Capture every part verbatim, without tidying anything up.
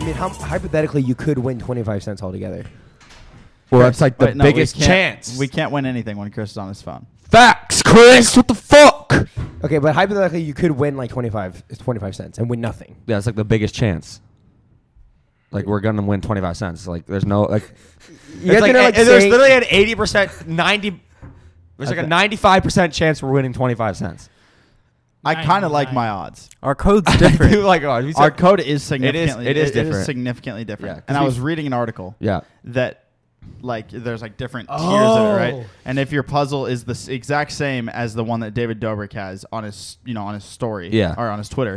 I mean, how hypothetically you could win twenty-five cents altogether. Well, that's like the Wait, no, biggest we can't- chance. We can't win anything when Chris is on his phone. Facts, Chris. What the fuck? Okay, but hypothetically you could win like twenty-five, twenty-five cents and win nothing. Yeah, it's like the biggest chance. Like we're gonna win twenty-five cents. Like there's no like. You It's guys like, gonna, like, and there's say- literally an eighty percent, ninety. There's like Okay. a ninety-five percent chance we're winning twenty-five cents. I kind of like ninety-nine. my odds. Our code's I different. do like oh, we Our said- code is significantly it is different. significantly different. Yeah, 'cause and I we- was reading an article Yeah. that like there's like different tiers Oh. of it, right? And if your puzzle is the s- exact same as the one that David Dobrik has on his, you know, on his story, Yeah. or on his Twitter,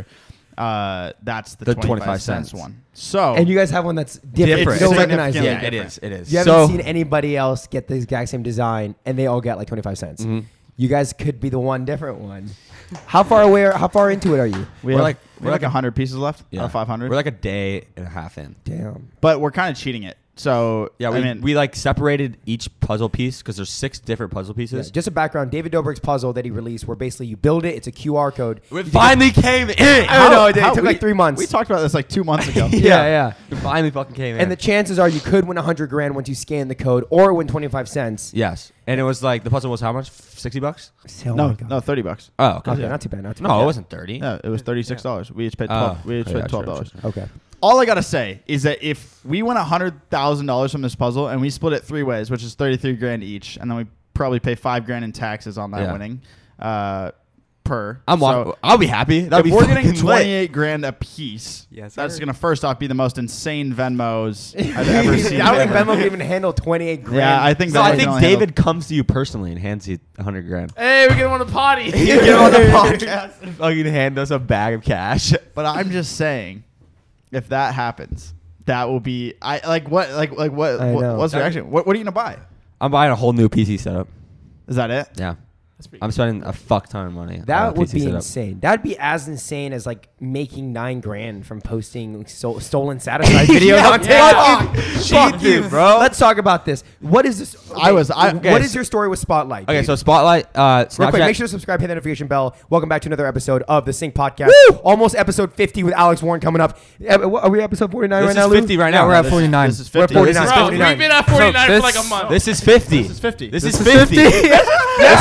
uh, that's the, The twenty-five, twenty-five cents cents. one. So And you guys have one that's different. Different. You don't It's recognize it. significantly Yeah, it different. is. It is. You haven't So- seen anybody else get the exact same design, and they all get like twenty-five cents. Mhm. You guys could be the one different one. How far away? Are, how far into it are you? we We're have like- we we're have like like a- a hundred pieces left, Yeah. or five hundred. We're like a day and a half in. Damn. But we're kind of cheating it. So Yeah, we, I mean, we like separated each puzzle piece because there's six different puzzle Yeah, pieces. just a background. David Dobrik's puzzle that he released, where basically you build it. It's a Q R code. It finally came in. I know, it did. It how- took we- like three months. We talked about this like two months ago. Yeah, yeah. It finally fucking came in. And the chances are you could win a hundred grand once you scan the code, or win twenty-five cents. yes, and it was like the puzzle was how much? Sixty bucks? Oh no, my God. no, thirty bucks. Oh, okay. Okay, Yeah. not too bad. Not too No, bad. it wasn't thirty. Yeah, it was thirty-six dollars. We each paid twelve. Oh. we each Oh, paid yeah, twelve true, dollars. true, Okay. All I gotta say is that if we win a hundred thousand dollars from this puzzle and we split it three ways, which is thirty-three grand each, and then we probably pay five grand in taxes on that Yeah. winning, uh, per. I'm. so wa- I'll be happy. That'd if be we're getting fucking lit. twenty-eight grand a piece, Yes, that's sir. gonna first off be the most insane Venmos I've ever seen. I don't think ever. Venmo can even handle twenty-eight grand. Yeah, I think So Venmo I can think only David handle- comes to you personally and hands you a hundred grand. Hey, we're getting on the potty. You get on the podcast and fucking hand us a bag of cash. But I'm just saying, if that happens, that will be I like what like like what, I what know. what's the reaction? What what are you gonna buy? I'm buying a whole new P C setup. Is that it? Yeah, That's pretty I'm spending a fuck ton of money. on That a would P C be setup. insane. That'd be as insane as like making nine grand from posting so- stolen satisfied videos Yeah, on yeah. TikTok. Fuck Fuck you, you, bro. Let's talk about this. What is this? I was- I- What okay, is so- your story with Spotlight? Okay, dude? so Spotlight, uh, Real quick, Snapchat. make sure to subscribe, hit the notification bell. Welcome back to another episode of the Sync Podcast. Almost episode fifty with Alex Warren coming up. Uh, what- Are we episode forty-nine This right now, is Lou? fifty right Yeah, now. we're at This- forty-nine. This is We're at fifty. forty-nine. This is Bro, fifty. we've been at forty-nine So for like a this- month. This is fifty. This is fifty. This, This is is fifty. This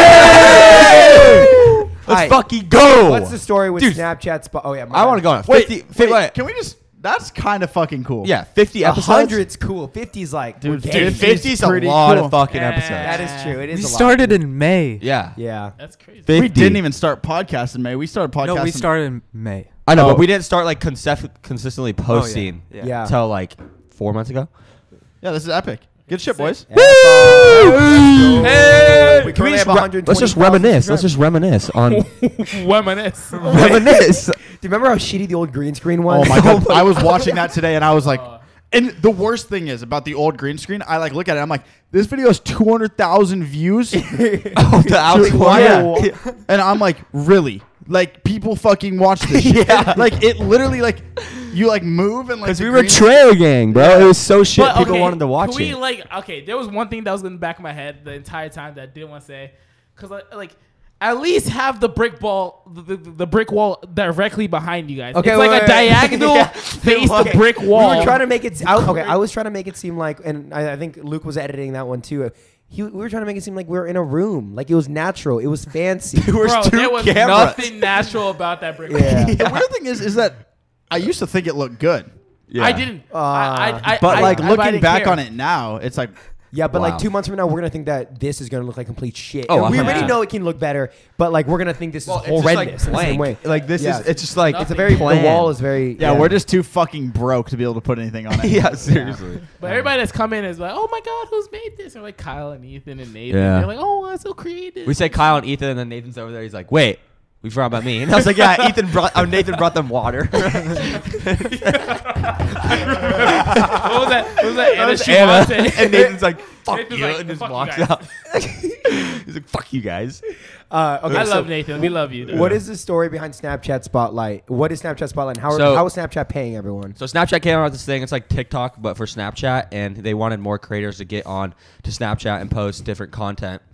Let's Alright. fucking go. What's the story with Dude, Snapchat? Spot? Oh yeah, I want to go on Wait, fifty. wait, wait, can we just? That's kind of fucking cool. yeah, fifty A episodes. hundred's cool. Fifty's like Dude, we're dude, getting- fifty's a pretty lot cool. of fucking Yeah. episodes. That is true. It is. We a lot. started in May. Yeah. Yeah. That's crazy. fifty. We didn't even start podcasting, May. We started podcasting. No, we started in May. I know, Oh. but we didn't start like consef- consistently posting yeah. Yeah. until like four months ago. Yeah, this is epic. Good shit, boys. Yeah. Hey, We can currently we just have re- one hundred let's just twenty thousand reminisce. Let's just reminisce on Reminisce. reminisce. Do you remember how shitty the old green screen was? Oh my god, I was watching that today and I was like, Uh. and the worst thing is about the old green screen. I like look at it. I'm like, this video has two hundred thousand views. Oh, the Alex Yeah. Warren. And I'm like, really? Like people fucking watch this shit. Yeah. Like it literally like you like move and like Because the we were green- Trail Gang, bro. It was so shit. But, People okay, wanted to watch can we, it. like, okay, there was one thing that was in the back of my head the entire time that I didn't want to say. Because, like, like, at least have the brick ball, the, the, the brick wall directly behind you guys. Okay, it's wait, like wait, a diagonal yeah. face Okay, the brick wall. We were trying to make it. I, okay, I was trying to make it seem like, and I, I think Luke was editing that one too. He, we were trying to make it seem like we were in a room, like it was natural, it was fancy. There was Bro, two there was cameras. nothing natural about that brick wall. Yeah. The weird thing is, is that I used to think it looked good, Yeah. I didn't. Uh, I, I, I, but I, like I, I looking didn't back care. on it now, it's like Yeah, but Wow. like two months from now, we're gonna think that this is gonna look like complete shit. Oh, And we one hundred already percent. know it can look better, but like we're gonna think this Well, is it's just, horrendous like, in the same way. blank. Like this Yeah. is. It's just like Nothing. It's a very. bland. The wall is very. yeah, we're just too fucking broke to be able to put anything on it. yeah, seriously. But everybody that's come in is like, oh my God, who's made this? And like Kyle and Ethan and Nathan. Yeah. They're like, oh, that's so creative. We say Kyle and Ethan, and then Nathan's over there. He's like, "Wait, we forgot about me." And I was like, "Yeah, Ethan brought. Oh, Nathan brought them water." what was that? What was that? Anna was Anna. Shimante. And Nathan's like, "Fuck Nathan's you," like, and just "Fuck you walks guys." out. He's like, "Fuck you guys." Uh, okay, I so love Nathan. We love you. Dude. What is the story behind Snapchat Spotlight? What is Snapchat Spotlight? And how, are, So- how is Snapchat paying everyone? So Snapchat came out with this thing. It's like TikTok, but for Snapchat, and they wanted more creators to get on to Snapchat and post different content.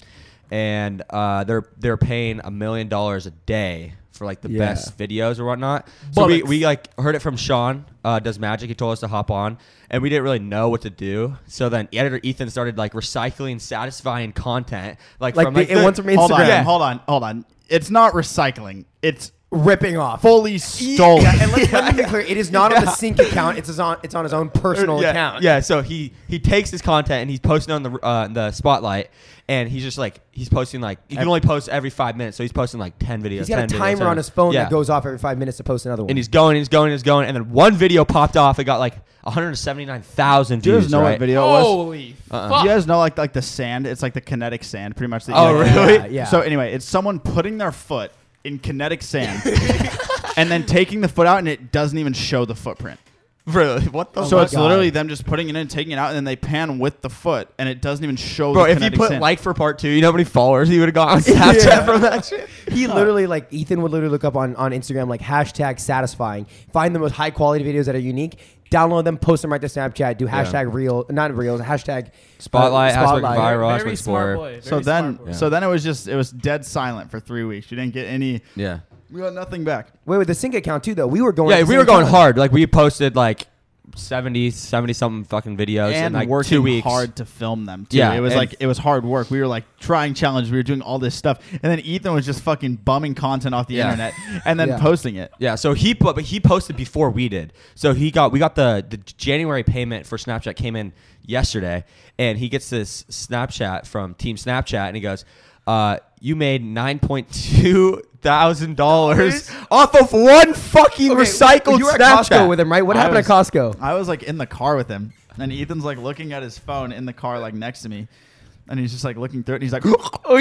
and uh, they're they're paying a million dollars a day for like the Yeah. best videos or whatnot. So we, Bullets. we like heard it from Sean, uh, does magic. He told us to hop on, and we didn't really know what to do. So then editor Ethan started like recycling satisfying content, like, Like from the- like it the- went from Hold on, Instagram. hold on, hold on. It's not recycling. It's ripping off. fully stolen. Yeah, and let, let me be clear. It is not on the sync account. It's on. It's on his own personal yeah, account. Yeah, so he he takes his content and he's posting on the uh, the spotlight, and he's just like he's posting like you can only post every five minutes, so he's posting like ten videos. He's got a ten videos, timer ten on his phone yeah. that goes off every five minutes to post another one. and he's going, he's going, he's going, and then one video popped off. It got like one hundred seventy-nine thousand Do you views. guys know right? what video it was? Holy Uh-uh. fuck! Do you guys know like like the sand? It's like the kinetic sand, pretty much. That you, Oh, like- really? Yeah, yeah. So anyway, it's someone putting their foot in kinetic sand and then taking the foot out, and it doesn't even show the footprint. Really? What the? so my it's God. literally them just putting it in, taking it out, and then they pan with the foot, and it doesn't even show. Bro, the if you kinetic put sand. like for part two, you know how many followers he would have got on Snapchat Yeah. from that shit? He literally, like, Ethan would literally look up on, on Instagram, like, hashtag satisfying, find the most high quality videos that are unique, download them, post them right to Snapchat, do hashtag real, not reels, hashtag Spotlight, uh, hashtag spotlight. viral. Very Hashtag smart sport. boy. Very so then, smart boy. so then it was just it was dead silent for three weeks. You didn't get any. Yeah. We got nothing back. Wait, with the sync account, too, though. We were going Yeah, at the we same were going time. hard. Like we posted like seventy, seventy something fucking videos in And like working two weeks. hard to film them too. Yeah, it was and- like it was hard work. We were like trying challenges. We were doing all this stuff, and then Ethan was just fucking bumming content off the Yeah. internet and then Yeah. posting it. Yeah, so he put, but he posted before we did. So he got, we got the the January payment for Snapchat came in yesterday, and he gets this Snapchat from Team Snapchat, and he goes, uh, "You made nine point two thousand dollars off of one fucking Okay, recycled you were at Snapchat." Costco with him, right? What I happened was- at Costco? I was like in the car with him, and Ethan's like looking at his phone in the car, like next to me, and he's just like looking through it, and he's like, Oh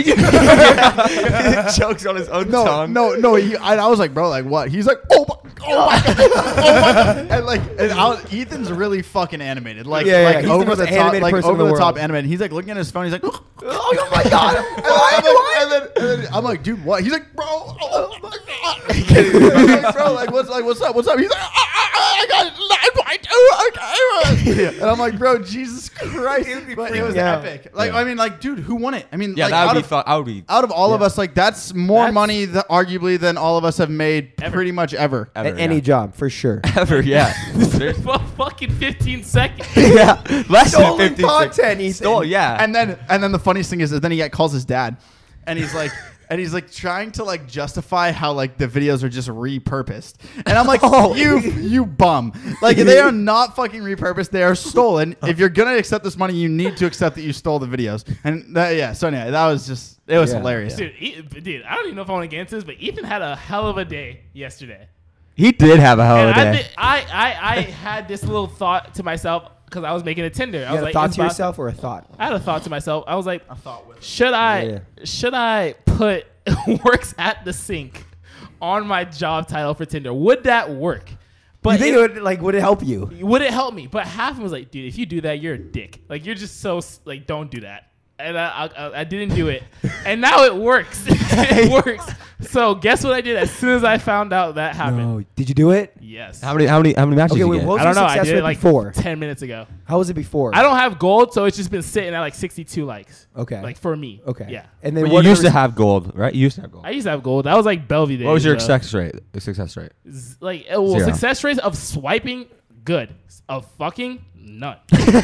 yeah, jokes on his own no, tongue. no, no. He, I, I was like, bro, like what? He's like, oh my, oh my, God, oh my God. And like, and I was, Ethan's really fucking animated, like, Yeah, yeah, like he's the over most the top, animated like person in over the the top world. animated. He's like looking at his phone. He's like, oh my God. And, I'm like, and, then, and then I'm like, dude, what? He's like, bro, oh my God. I'm like, bro, like what's like, what's up, what's up? He's like, I got nine point two. Okay. And I'm like, bro, Jesus Christ. But it was Yeah. epic. Like, Yeah. I mean, like, dude, who won it? I mean, Yeah, like, that out would be of- fun. I would be out of all of Yeah. us, like that's more That's- money, that arguably, than all of us have made Ever. pretty much ever. ever, At any yeah. job, for sure. ever, yeah. There's- Well, fucking fifteen seconds. yeah, less than Stolen fifty content, Ethan. Stole, yeah. And then, and then the funniest thing is, is then he calls his dad, and he's like, and he's like trying to like justify how like the videos are just repurposed, and I'm like, Oh. you, you bum, like they are not fucking repurposed, they are stolen. If you're gonna accept this money, you need to accept that you stole the videos. And that, yeah, so anyway, that was just, it was Yeah. hilarious. Dude, E- dude, I don't even know if I want to get into this, but Ethan had a hell of a day yesterday. he did have a hell And of a I, day. thi- I, I, I had this little thought to myself because I was making a Tinder. I You was had a like, thought it's to about- yourself or a thought? I had a thought to myself. I was like, I thought with should I, Yeah, should I put works at the sink on my job title for Tinder? Would that work? But you think it- it would, like, would it help you? would it help me? But half of them was like, dude, if you do that, you're a dick. Like, you're just so, s- like, don't do that. And I, I, I didn't do it. And now it works. It works. So guess what I did as soon as I found out that happened? No. Did you do it? Yes. How many, how many, how many matches Okay, did you wait, get? what was I don't your know. I success did rate it like before? ten minutes ago. How was it before? I don't have gold, so it's just been sitting at like sixty-two likes. Okay. Like for me. Okay. Yeah. And then Well, what you are used the to have gold, right? You used to have gold. I used to have gold. That was like Belvedere. What was your uh, success rate? Success rate. z- Like, uh, well, Zero. success rates of swiping, good. Of fucking, none.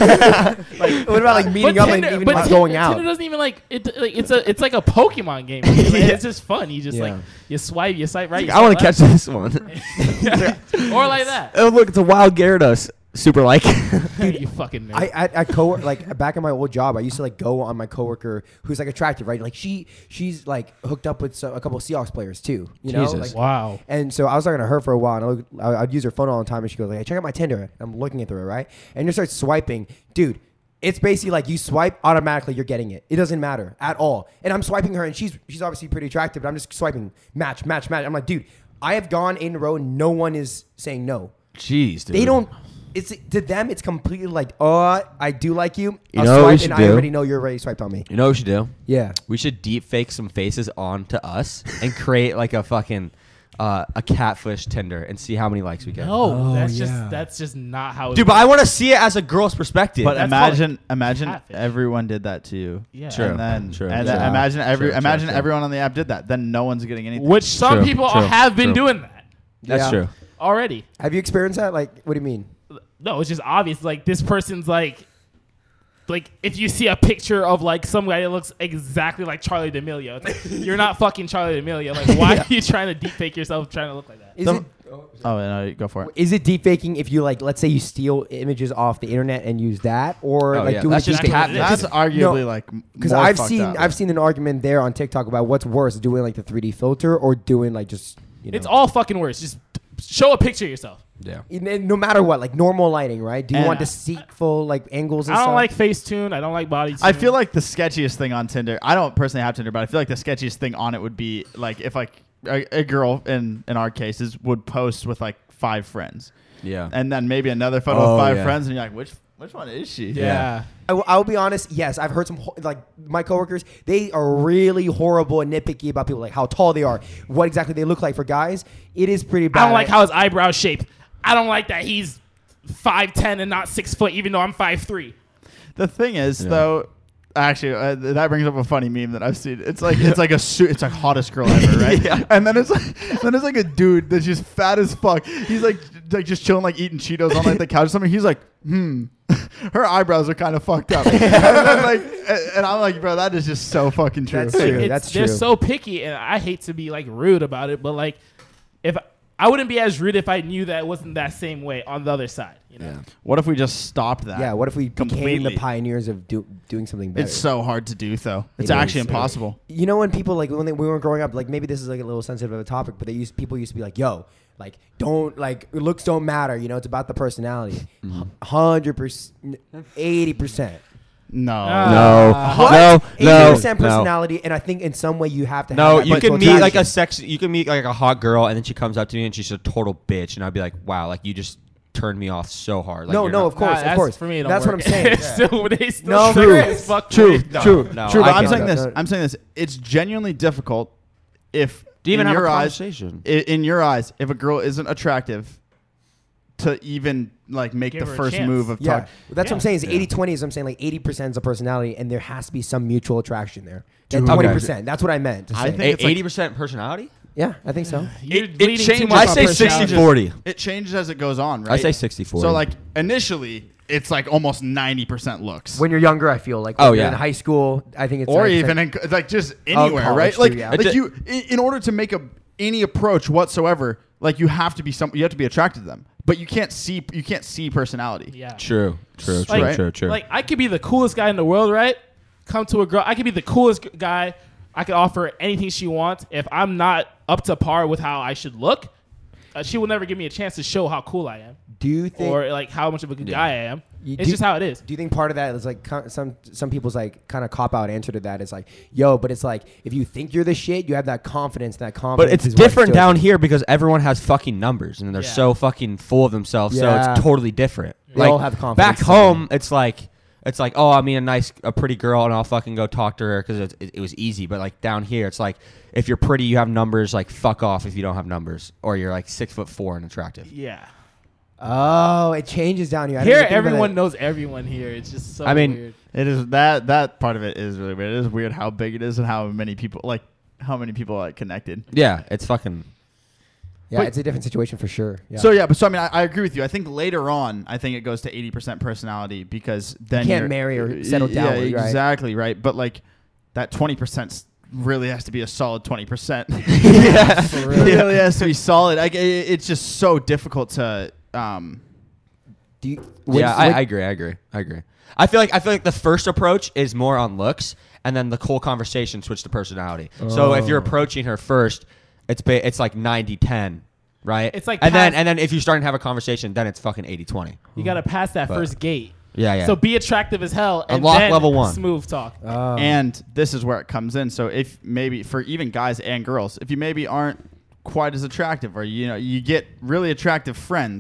like, what about like meeting up and even but like Tinder- going out? Tinder doesn't even like it. Like, it's a it's like a Pokemon game. Like, It's just fun. You just Yeah. like you swipe, you swipe right. You I want to swipe catch this one. left. or like that. Oh, look, it's a wild Gyarados. Super like. Dude, you fucking nerd. I at, at co like back in my old job, I used to like go on my coworker who's like attractive, right? Like she she's like hooked up with so, a couple of Seahawks players too, you know. Jesus. Like, wow. And so I was talking to her for a while, and I look, I, I'd use her phone all the time, and she goes like, "Hey, check out my Tinder." I'm looking through it, right? And you start swiping, dude. It's basically like you swipe automatically, you're getting it. It doesn't matter at all. And I'm swiping her, and she's she's obviously pretty attractive, but I'm just swiping match, match, match. I'm like, dude, I have gone eight in a row, and no one is saying no. Jeez, dude. They don't. It's to them. It's completely like, oh, I do like you. You I'll know what we swipe, should and I do? already know you're already swiped on me. You know what we should do? Yeah. We should deep fake some faces onto us and create like a fucking uh, a catfish Tinder and see how many likes we get. No, Oh, that's yeah. just that's just not how. It Dude, but I want to see it as a girl's perspective. But That's imagine, called imagine catfish. everyone did that to you. Yeah. True. And then, True. and True. then imagine every, True, true, imagine true. everyone on the app did that. Then no one's getting anything. Which some True, people true, have been true. doing that That's Yeah. true. already. Have you experienced that? Like, what do you mean? No, it's just obvious. Like this person's like, like if you see a picture of like some guy that looks exactly like Charlie D'Amelio, it's like, you're not fucking Charlie D'Amelio. Like, why are you trying to deep fake yourself trying to look like that? Is The- it Oh, no, go for it. is it deep faking if you like, let's say you steal images off the internet and use that, or Oh, like yeah. doing That's just deep cat- faking? That's arguably like Because more I've fucked seen up. I've seen an argument there on TikTok about what's worse, doing like the three D filter or doing like just you know. It's all fucking worse. Just show a picture of yourself. Yeah. And- and no matter what, like normal lighting, right? Do you And- want deceitful like angles? And I don't stuff? like Facetune. I don't like body. I feel like the sketchiest thing on Tinder. I don't personally have Tinder, but I feel like the sketchiest thing on it would be like if like a, a girl in in our cases would post with like five friends, Yeah. and then maybe another photo Oh, with five yeah. friends, and you're like, which which one is she? Yeah. I will, I'll be honest. Yes, I've heard some ho- like my coworkers. They are really horrible and nitpicky about people, like how tall they are, what exactly they look like for guys. It is pretty bad. I don't like how his eyebrows shaped. I don't like that he's five ten and not six foot, even though I'm five three. The thing is, Yeah. though, actually, uh, that brings up a funny meme that I've seen. It's like it's like a su- it's like hottest girl ever, right? Yeah. And then it's like then it's like a dude that's just fat as fuck. He's like like just chilling, like eating Cheetos on like the couch or something. He's like, hmm, her eyebrows are kind of fucked up. and then, like, and, and I'm like, bro, that is just so fucking true. That's true. It's- that's They're true. so picky, and I hate to be like rude about it, but like if I wouldn't be as rude if I knew that it wasn't that same way on the other side. You know. Yeah. What if we just stopped that? Yeah, what if we became Completely. the pioneers of do, doing something better? It's so hard to do, though. It's It actually is. impossible. You know, when people like when they, we were growing up, like maybe this is like a little sensitive of a topic, but they used people used to be like, "Yo, like don't like looks don't matter." You know, it's about the personality. Hundred percent, eighty percent. No. Ah. No. Uh, no. Eighty No. percent no. personality, and I think in some way you have to. No, have that you mental can meet like a attraction. sex. You can meet like a hot girl, and then she comes up to me and she's a total bitch, and I'd be like, "Wow, like you just turned me off so hard." Like, No, you're no, not- of course, Nah, of that's- course. For me, it don't That's what work. I'm saying. It's still, they still No, suck true. as fuck True, for me. No, true, no, true. I But I'm can't. saying No, this. no. I'm saying this. It's genuinely difficult if To even in have your a eyes, conversation. i- in your eyes, if a girl isn't attractive, to even like make Give the her a first chance. move of Yeah, talk. that's what I'm Yeah. saying. Is Yeah. eighty twenty is I'm saying like eighty percent is a personality, and there has to be some mutual attraction there. Then Okay. twenty percent. That's what I meant to say. I think it's like- eighty percent personality. Yeah, I think so. You're It- it leading too changes. much I on say personality. sixty forty. It changes as it goes on, right? I say sixty forty. So like initially, it's like almost ninety percent looks. When you're younger, I feel like. Oh, when you're yeah. in high school, I think it's or ninety even percent. in, like just Oh, anywhere, college right? too, Like, yeah. like It ju- you, i- in order to make a any approach whatsoever, like you have to be some, you have to be attracted to them, but you can't see, you can't see personality. Yeah. True. True. True. Like- True. True. Like I could be the coolest guy in the world, right? Come to a girl. I could be the coolest g- guy. I could offer her anything she wants. If I'm not up to par with how I should look, uh, she will never give me a chance to show how cool I am Do you think? or like how much of a good Yeah. guy I am. You It's do- just how it is. Do you think part of that is like co- some some people's like kind of cop out answer to that is like, yo, but it's like if you think you're the shit, you have that confidence. That confidence. But it's is what different shows down you. here because everyone has fucking numbers and they're Yeah. so fucking full of themselves. Yeah. So it's totally different. They all have confidence Back somewhere. home, it's like it's like oh, I mean a nice, a pretty girl, and I'll fucking go talk to her because it, it, it was easy. But like down here, it's like if you're pretty, you have numbers. Like fuck off if you don't have numbers, or you're like six foot four and attractive. Yeah. Oh, it changes down here. I didn't Here, even think about everyone it. knows everyone here. It's just so I mean, weird. It is that that part of it is really weird. It is weird how big it is and how many people like how many people are connected. Yeah, it's fucking. Yeah, but- it's a different situation for sure. Yeah. So yeah, but so I mean, I, I agree with you. I think later on, I think it goes to eighty percent personality because then can't you're- marry or settle yeah, down, right? exactly right. But like that twenty percent really has to be a solid twenty percent. Yeah. For real. It really has to be solid. Like it, it's just so difficult to. Um, Do you, Yeah, what's- I, what- I agree. I agree. I agree. I feel like I feel like the first approach is more on looks, and then the whole conversation switch to personality. So if you're Oh. approaching her first, it's ba- it's like ninety ten, right? It's like and then past- and then if you're starting to have a conversation, then it's fucking eighty twenty. You got to pass that But- first gate. Yeah, yeah. So be attractive as hell and Unlock then level one. smooth talk. Oh. And this is where it comes in. So if maybe for even guys and girls, if you maybe aren't quite as attractive, or you know you get really attractive friends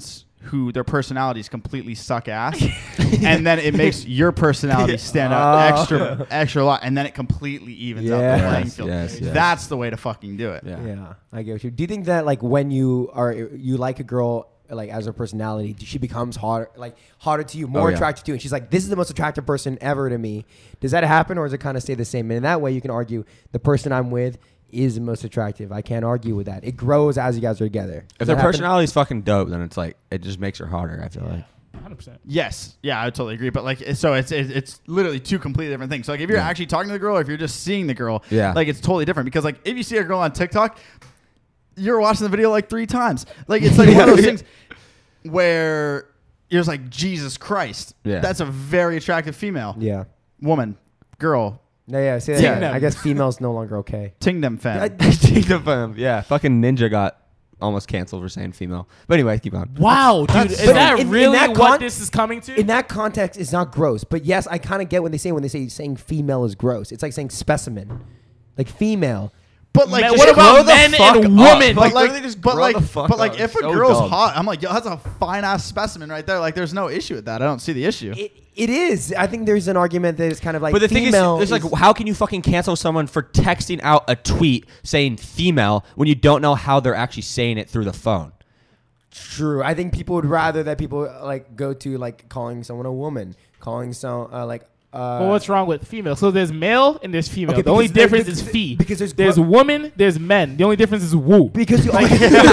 who their personalities completely suck ass, and then it makes your personality stand out Oh. extra extra lot, and then it completely evens out the Yes, playing field. yes, yes. That's the way to fucking do it. Yeah. Yeah, I get what you. Do you think that like when you are you like a girl like as her personality, she becomes hotter, like hotter to you, more Oh, yeah. attracted to you, and she's like, this is the most attractive person ever to me. Does that happen, or does it kind of stay the same? And in that way, you can argue the person I'm with is the most attractive. I can't argue with that. It grows as you guys are together. If Does their that happen? personality is fucking dope, then it's like it just makes her harder. I feel like. one hundred percent. Yes, yeah, I totally agree. But like, so it's it's, it's literally two completely different things. So like, if you're Yeah. actually talking to the girl, or if you're just seeing the girl, Yeah. like it's totally different. Because like, if you see a girl on TikTok, you're watching the video like three times. Like it's like one of those things where you're just like, Jesus Christ, Yeah. that's a very attractive female, Yeah. woman, girl, No, yeah. See, Ting yeah, them. I guess female's no longer okay. ting them fam. I- Kingdom Fam. Yeah, fucking Ninja got almost canceled for saying female. But anyway, keep on. Wow, dude, That's is so- that in- in really that what con- this is coming to? In that context, it's not gross. But yes, I kind of get what they say when they say saying female is gross. It's like saying specimen, like female. But like, Man, just what grow about the men fuck and up. women? But Like, like, literally just but grow like, the fuck but like, up. if a So girl's dumb. hot, I'm like, yo, that's a fine ass specimen right there. Like, there's no issue with that. I don't see the issue. It, it is. I think there's an argument that it's kind of like. But the thing is, female it's like, how can you fucking cancel someone for texting out a tweet saying female when you don't know how they're actually saying it through the phone? true. I think people would rather that people uh, like go to like calling someone a woman, calling some uh, like. Uh, well, what's wrong with female? So there's male and there's female. Okay, the only because there- difference because- is fee. because there's there's gro- woman, there's men. The only difference is woo. Because you. like,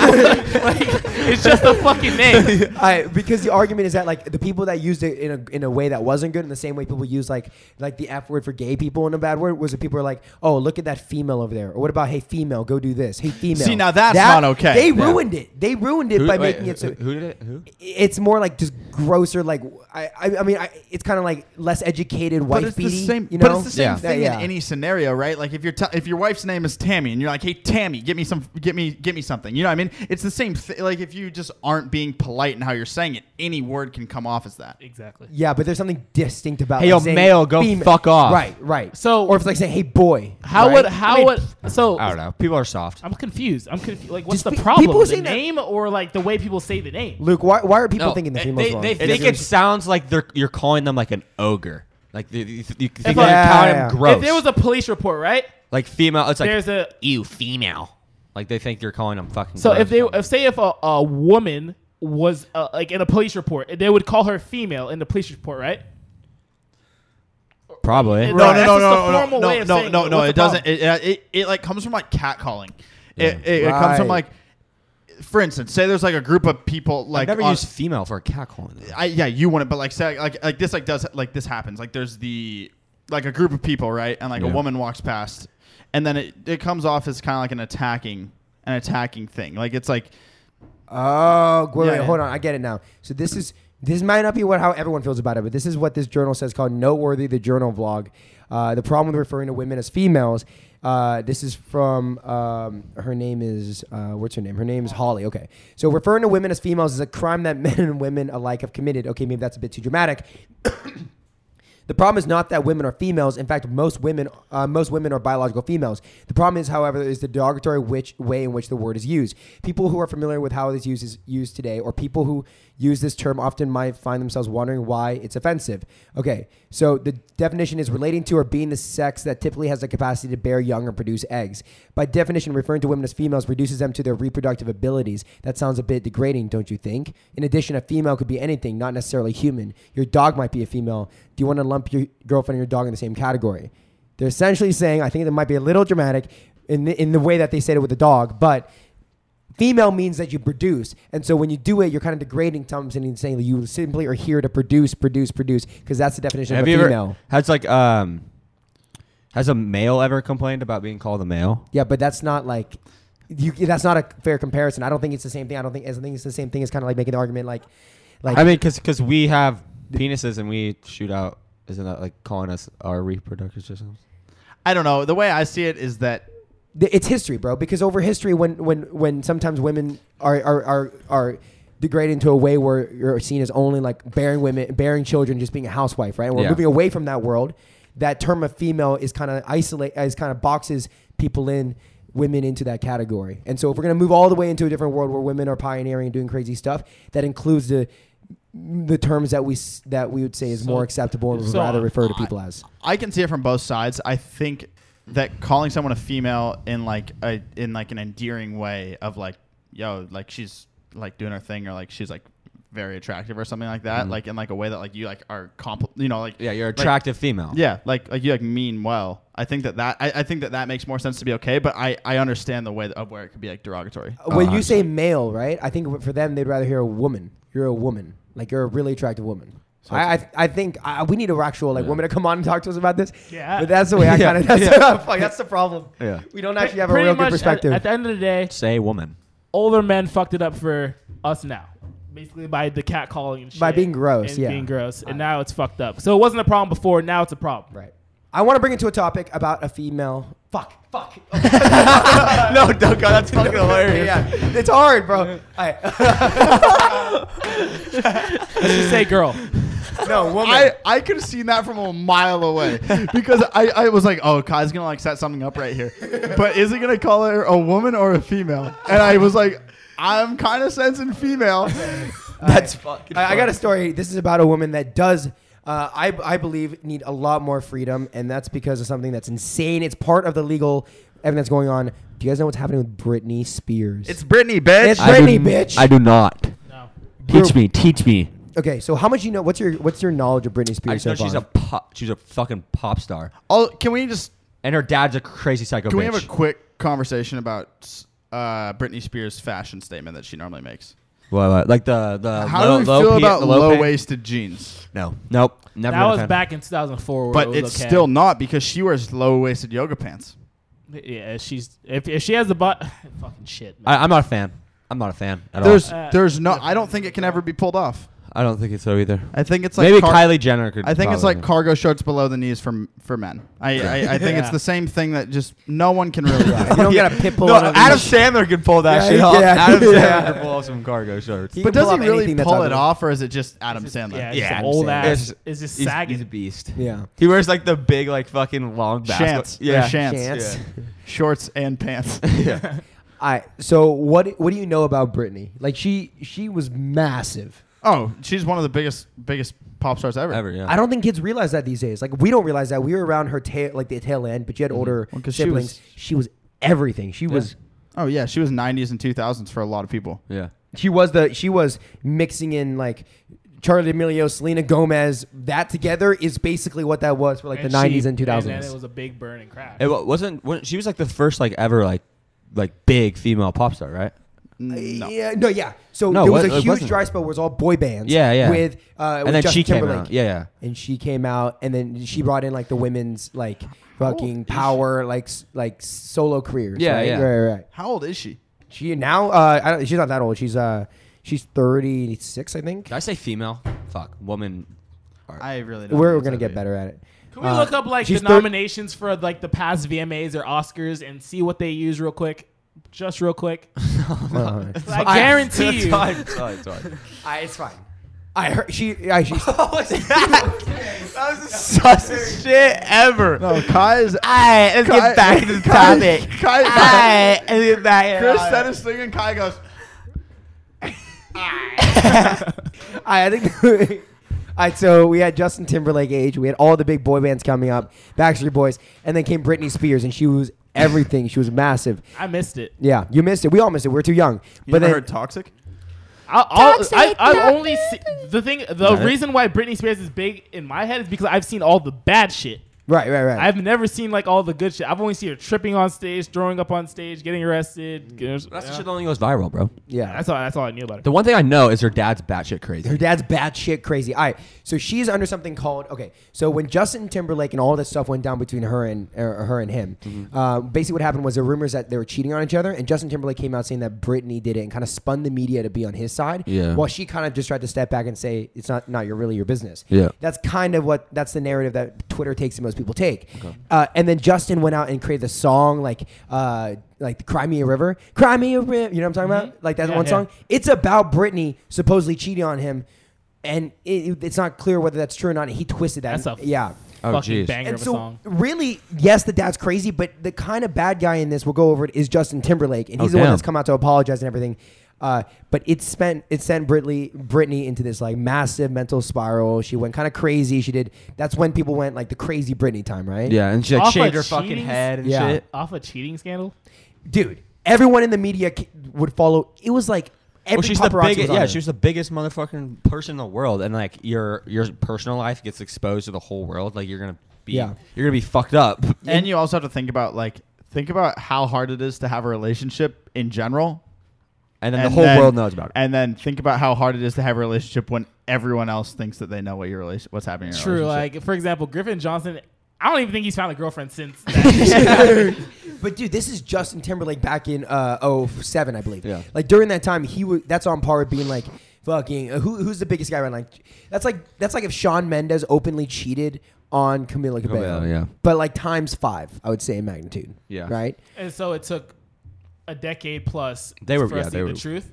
it's just a fucking name. I, because the argument is that like the people that used it in a in a way that wasn't good, in the same way people use like like the F word for gay people in a bad word, was that people are like, oh, look at that female over there, or what about hey female, go do this, hey female. See, now that's That- not okay. They Yeah. ruined it. They ruined it Who- by wait, making it who- so. Who did it? Who? It's more like just grosser. Like I I, I mean I, it's kind of like less educated But white it's the beaty. same. You know? But it's the same Yeah. thing Yeah, yeah. in any scenario, right? Like if you're t- if your wife's name is Tammy and you're like, hey Tammy, get me some, get me, get me something. You know what I mean? It's the same. Th- like if you just aren't being polite in how you're saying it, any word can come off as that. Exactly. Yeah, but there's something distinct about. Hey, like yo, saying male, go fema- fuck off. Right, right. So- or if it's like saying, "Hey, boy." How right? would how I mean, would so? I don't know. People are soft. I'm confused. I'm confused. Like, what's Just the pe- problem? people The say that- name or like the way people say the name? Luke? Why, why are people No, thinking the they- female's they, wrong? They think it sounds like they're you're calling them like an ogre. Like you, you, you think If you're I- calling Yeah, them yeah. gross. If there was a police report, right? like female, it's like There's a ew female. Like they think you're calling them fucking. so gross if they or if say if a, a woman was uh, like in a police report, they would call her female in the police report, right? something. Probably. It- No, Right. no, That's no, just the no, no, formal no, way of no, saying no, it. no. What's It the doesn't. It, uh, it it like comes from like catcalling. It, it, it comes from Right. like, for instance, say there's like a group of people I've like never on- used female for a cat calling. though. I, yeah, you wouldn't, but like say like like this like does like this happens. Like there's the like a group of people, right? And like Yeah. a woman walks past, and then it, it comes off as kind of like an attacking an attacking thing. Like it's like Oh, wait, Yeah, wait, yeah. hold on. I get it now. So this is this might not be what how everyone feels about it, but this is what this journal says called Noteworthy, the journal vlog. Uh, the problem with referring to women as females. Uh, this is from um, her name is uh, what's her name? Her name is Holly. Okay, so referring to women as females is a crime that men and women alike have committed. Okay, maybe that's a bit too dramatic. The problem is not that women are females. In fact, most women, uh, most women are biological females. The problem is, however, is the derogatory which way in which the word is used. People who are familiar with how it is used is used today, or people who use this term often might find themselves wondering why it's offensive. Okay, so the definition is relating to or being the sex that typically has the capacity to bear young or produce eggs. By definition, referring to women as females reduces them to their reproductive abilities. That sounds a bit degrading, don't you think? In addition, a female could be anything, not necessarily human. Your dog might be a female. Do you want to lump your girlfriend and your dog in the same category? They're essentially saying, I think that might be a little dramatic in the, in the way that they said it with the dog, but female means that you produce. And so when you do it, you're kind of degrading something and saying that you simply are here to produce, produce, produce, because that's the definition Have of a you female. ever has like um has a male ever complained about being called a male? Yeah, but that's not like you. That's not a fair comparison. I don't think it's the same thing. I don't think. I think it's the same thing. It's kind of like making the argument like, like. I mean, because because we have penises and we shoot out. Isn't that like calling us our reproductive systems? I don't know. The way I see it is that th- it's history, bro. Because over history, when when when sometimes women are are are, are degraded into a way where you're seen as only like bearing women, bearing children, just being a housewife, right? And we're Yeah. moving away from that world. That term of female is kind of isolate, is kind of boxes people in women into that category. And so if we're going to move all the way into a different world where women are pioneering and doing crazy stuff, that includes the the terms that we s- that we would say is So- more acceptable and would so rather refer to I- people as. I can see it from both sides. I think that calling someone a female in like a in like an endearing way of like, yo, like she's like doing her thing, or like she's like very attractive or something like that, Mhm. like in like a way that like you like are compl- you know, like Yeah, you're an like- attractive female. yeah, like like you like mean well. I think that that I, I think that that makes more sense to be okay, but I I understand the way of where it could be like derogatory. When Uh, you say male, right? I think for them, they'd rather hear a woman. You're a woman. Like, you're a really attractive woman. So I, I I think I, we need a actual like Yeah. woman to come on and talk to us about this. Yeah. But that's the way I Yeah. kind of. That's, Yeah. fuck, that's the problem. Yeah. We don't actually have a Pretty real much good perspective. At, at the end of the day, Say woman. older men fucked it up for us now. Basically by the cat calling and shit. By being gross, and yeah. being gross. And now it's fucked up. So it wasn't a problem before, now it's a problem. Right. I want to bring it to a topic about a female. Fuck. Fuck. No, don't go. That's fucking hilarious. yeah, it's hard, bro. I, Let's just say girl. no, woman. I, I could have seen that from a mile away because I, I was like, oh, Kai's gonna like set something up right here, but is he gonna call her a woman or a female? And I was like, I'm kind of sensing female. That's fucking. I, I got a story. This is about a woman that does, uh, I, I believe, need a lot more freedom, and that's because of something that's insane. It's part of the legal everything that's going on. Do you guys know what's happening with Britney Spears? It's Britney, bitch. It's Britney, bitch. I do not. No. Teach me. Teach me. Okay, so how much you know? What's your what's your knowledge of Britney I Spears just know so she's a far? pop, she's a fucking pop star, Oh, can we just and her dad's a crazy psycho. can we bitch. have a quick conversation about uh, Britney Spears' fashion statement that she normally makes? What, what, like the the How low, do we low feel P- about the low low pay? waisted jeans? No, nope, never. That been a was fan. back in two thousand four. Where But it was it's okay. still not because she wears low waisted yoga pants. Yeah, she's if, if she has the butt, fucking shit. Man. I, I'm not a fan. I'm not a fan at There's all. Uh, there's no. yeah. I don't think it can ever be pulled off. I don't think it's so either. I think it's like Maybe car- Kylie Jenner could. I think it's probably. like cargo shorts below the knees for for men. I I, I think it's Yeah. the same thing that just no one can really. You don't get a pit bull. No, on a Adam leash. Sandler could pull that Yeah, shit he- off. yeah. Adam Yeah. Sandler could pull off some cargo shorts. He But can does pull he off really anything that's pull it ugly. off, or is it just Adam Sandler? Yeah, Yeah, yeah Adam old Sandler. ass It's- is just He's, sagging. he's a beast. Yeah. He wears like the big, like fucking long basketball. Shants. Yeah. They're shants. Chance. Yeah. Shorts and pants. yeah. All right. So what what do you know about Britney? Like she she was massive. Oh, she's one of the biggest biggest pop stars ever. Ever. Yeah. I don't think kids realize that these days. Like we don't realize that. We were around her tail, like the tail end, but you had older Well, 'cause she siblings. She was, was- everything. She was Oh yeah, she was nineties and two thousands for a lot of people. Yeah. she was the she was mixing in like Charli D'Amelio, Selena Gomez. That together is basically what that was for like And the nineties she- and two And then thousands. it was a big burn and crash. It wa- wasn't. wasn't she was like the first like ever like like big female pop star, right? No. Yeah, no, yeah. So No, there was what- a it huge wasn't. dry spell where it was all boy bands. Yeah, yeah. With uh, with and then Justin she came Timberlake. out. Yeah, yeah. And she came out, and then she brought in like the women's like fucking is power like s- like solo careers. Yeah, right? yeah. Right, right, right. How old is she? She now uh I don't, she's not that old. She's uh she's thirty-six, I think. Did I say female? Fuck, woman. I really don't. We're, know we're gonna exactly. get better at it. Can we Uh, look up like the she's thir- nominations for like the past V M As or Oscars and see what they use real quick? Just real quick. Uh, I guarantee It's you. fine. It's fine. It's fine. I, it's fine. I heard she. I, she What was that? That was the sussest shit ever. No, Kai's. Alright, let's Kai- get back to the Kai- topic. Kai- Alright, let's get back. Chris said his thing and Kai goes. I, I think. All right, so we had Justin Timberlake age. We had all the big boy bands coming up, Backstreet Boys, and then came Britney Spears, and she was everything. She was massive. I missed it. Yeah, you missed it. We all missed it. We were too young. You but ever then, heard Toxic? I'll, I'll, I, Toxic I've only see, the thing. The Got it. reason why Britney Spears is big in my head is because I've seen all the bad shit. right, right, right. I've never seen like all the good shit. I've only seen her tripping on stage, throwing up on stage, getting arrested. getting- That's the yeah. shit that only goes viral, bro. yeah, That's all. That's all I knew about it. The one thing I know is her dad's batshit crazy. her dad's batshit crazy. All right, so she's under something called okay. So when Justin Timberlake and all this stuff went down between her and uh, her and him, uh, basically what happened was there were rumors that they were cheating on each other, and Justin Timberlake came out saying that Britney did it and kind of spun the media to be on his side. Yeah. While she kind of just tried to step back and say it's not not your really your business. Yeah. That's kind of what that's the narrative that Twitter takes and most people take. Uh, and then Justin went out and created the song like uh, like Cry Me a River, Cry Me a River. You know what I'm talking about? Like that Yeah, one yeah. song. It's about Britney supposedly cheating on him, and it, it's not clear whether that's true or not. He twisted that. That's a yeah. Oh, fucking jeez. banger And of a so, song. really, yes, the dad's crazy, but the kind of bad guy in this, we'll go over it, is Justin Timberlake, and he's Oh, the one damn. that's come out to apologize and everything. Uh, but it spent it sent Britney Britney into this like massive mental spiral. She went kind of crazy. She did. That's when people went like the crazy Britney time, right? Yeah, and she like Off shaved of her fucking cheating? head and Yeah. shit. Off a cheating scandal. Dude, everyone in the media ca- would follow. It was like every Well, she's the paparazzi biggest. was on Yeah, her. she was the biggest motherfucking person in the world, and like your your personal life gets exposed to the whole world. Like you're gonna be, Yeah. you're gonna be fucked up. And you also have to think about like think about how hard it is to have a relationship in general. And then And the whole then- world knows about it. And then think about how hard it is to have a relationship when everyone else thinks that they know what your relation, what's happening in your True. relationship. Like for example, Griffin Johnson. I don't even think he's found a girlfriend since. That. But dude, this is Justin Timberlake back in uh oh seven, I believe. Yeah. Like during that time, he was that's on par with being like fucking uh, who who's the biggest guy right now? Like that's like that's like if Shawn Mendes openly cheated on Camila Cabello. Cabello, yeah. But like times five, I would say in magnitude. Yeah. Right. And so it took a decade plus They were- for yeah, us to they see were- the truth.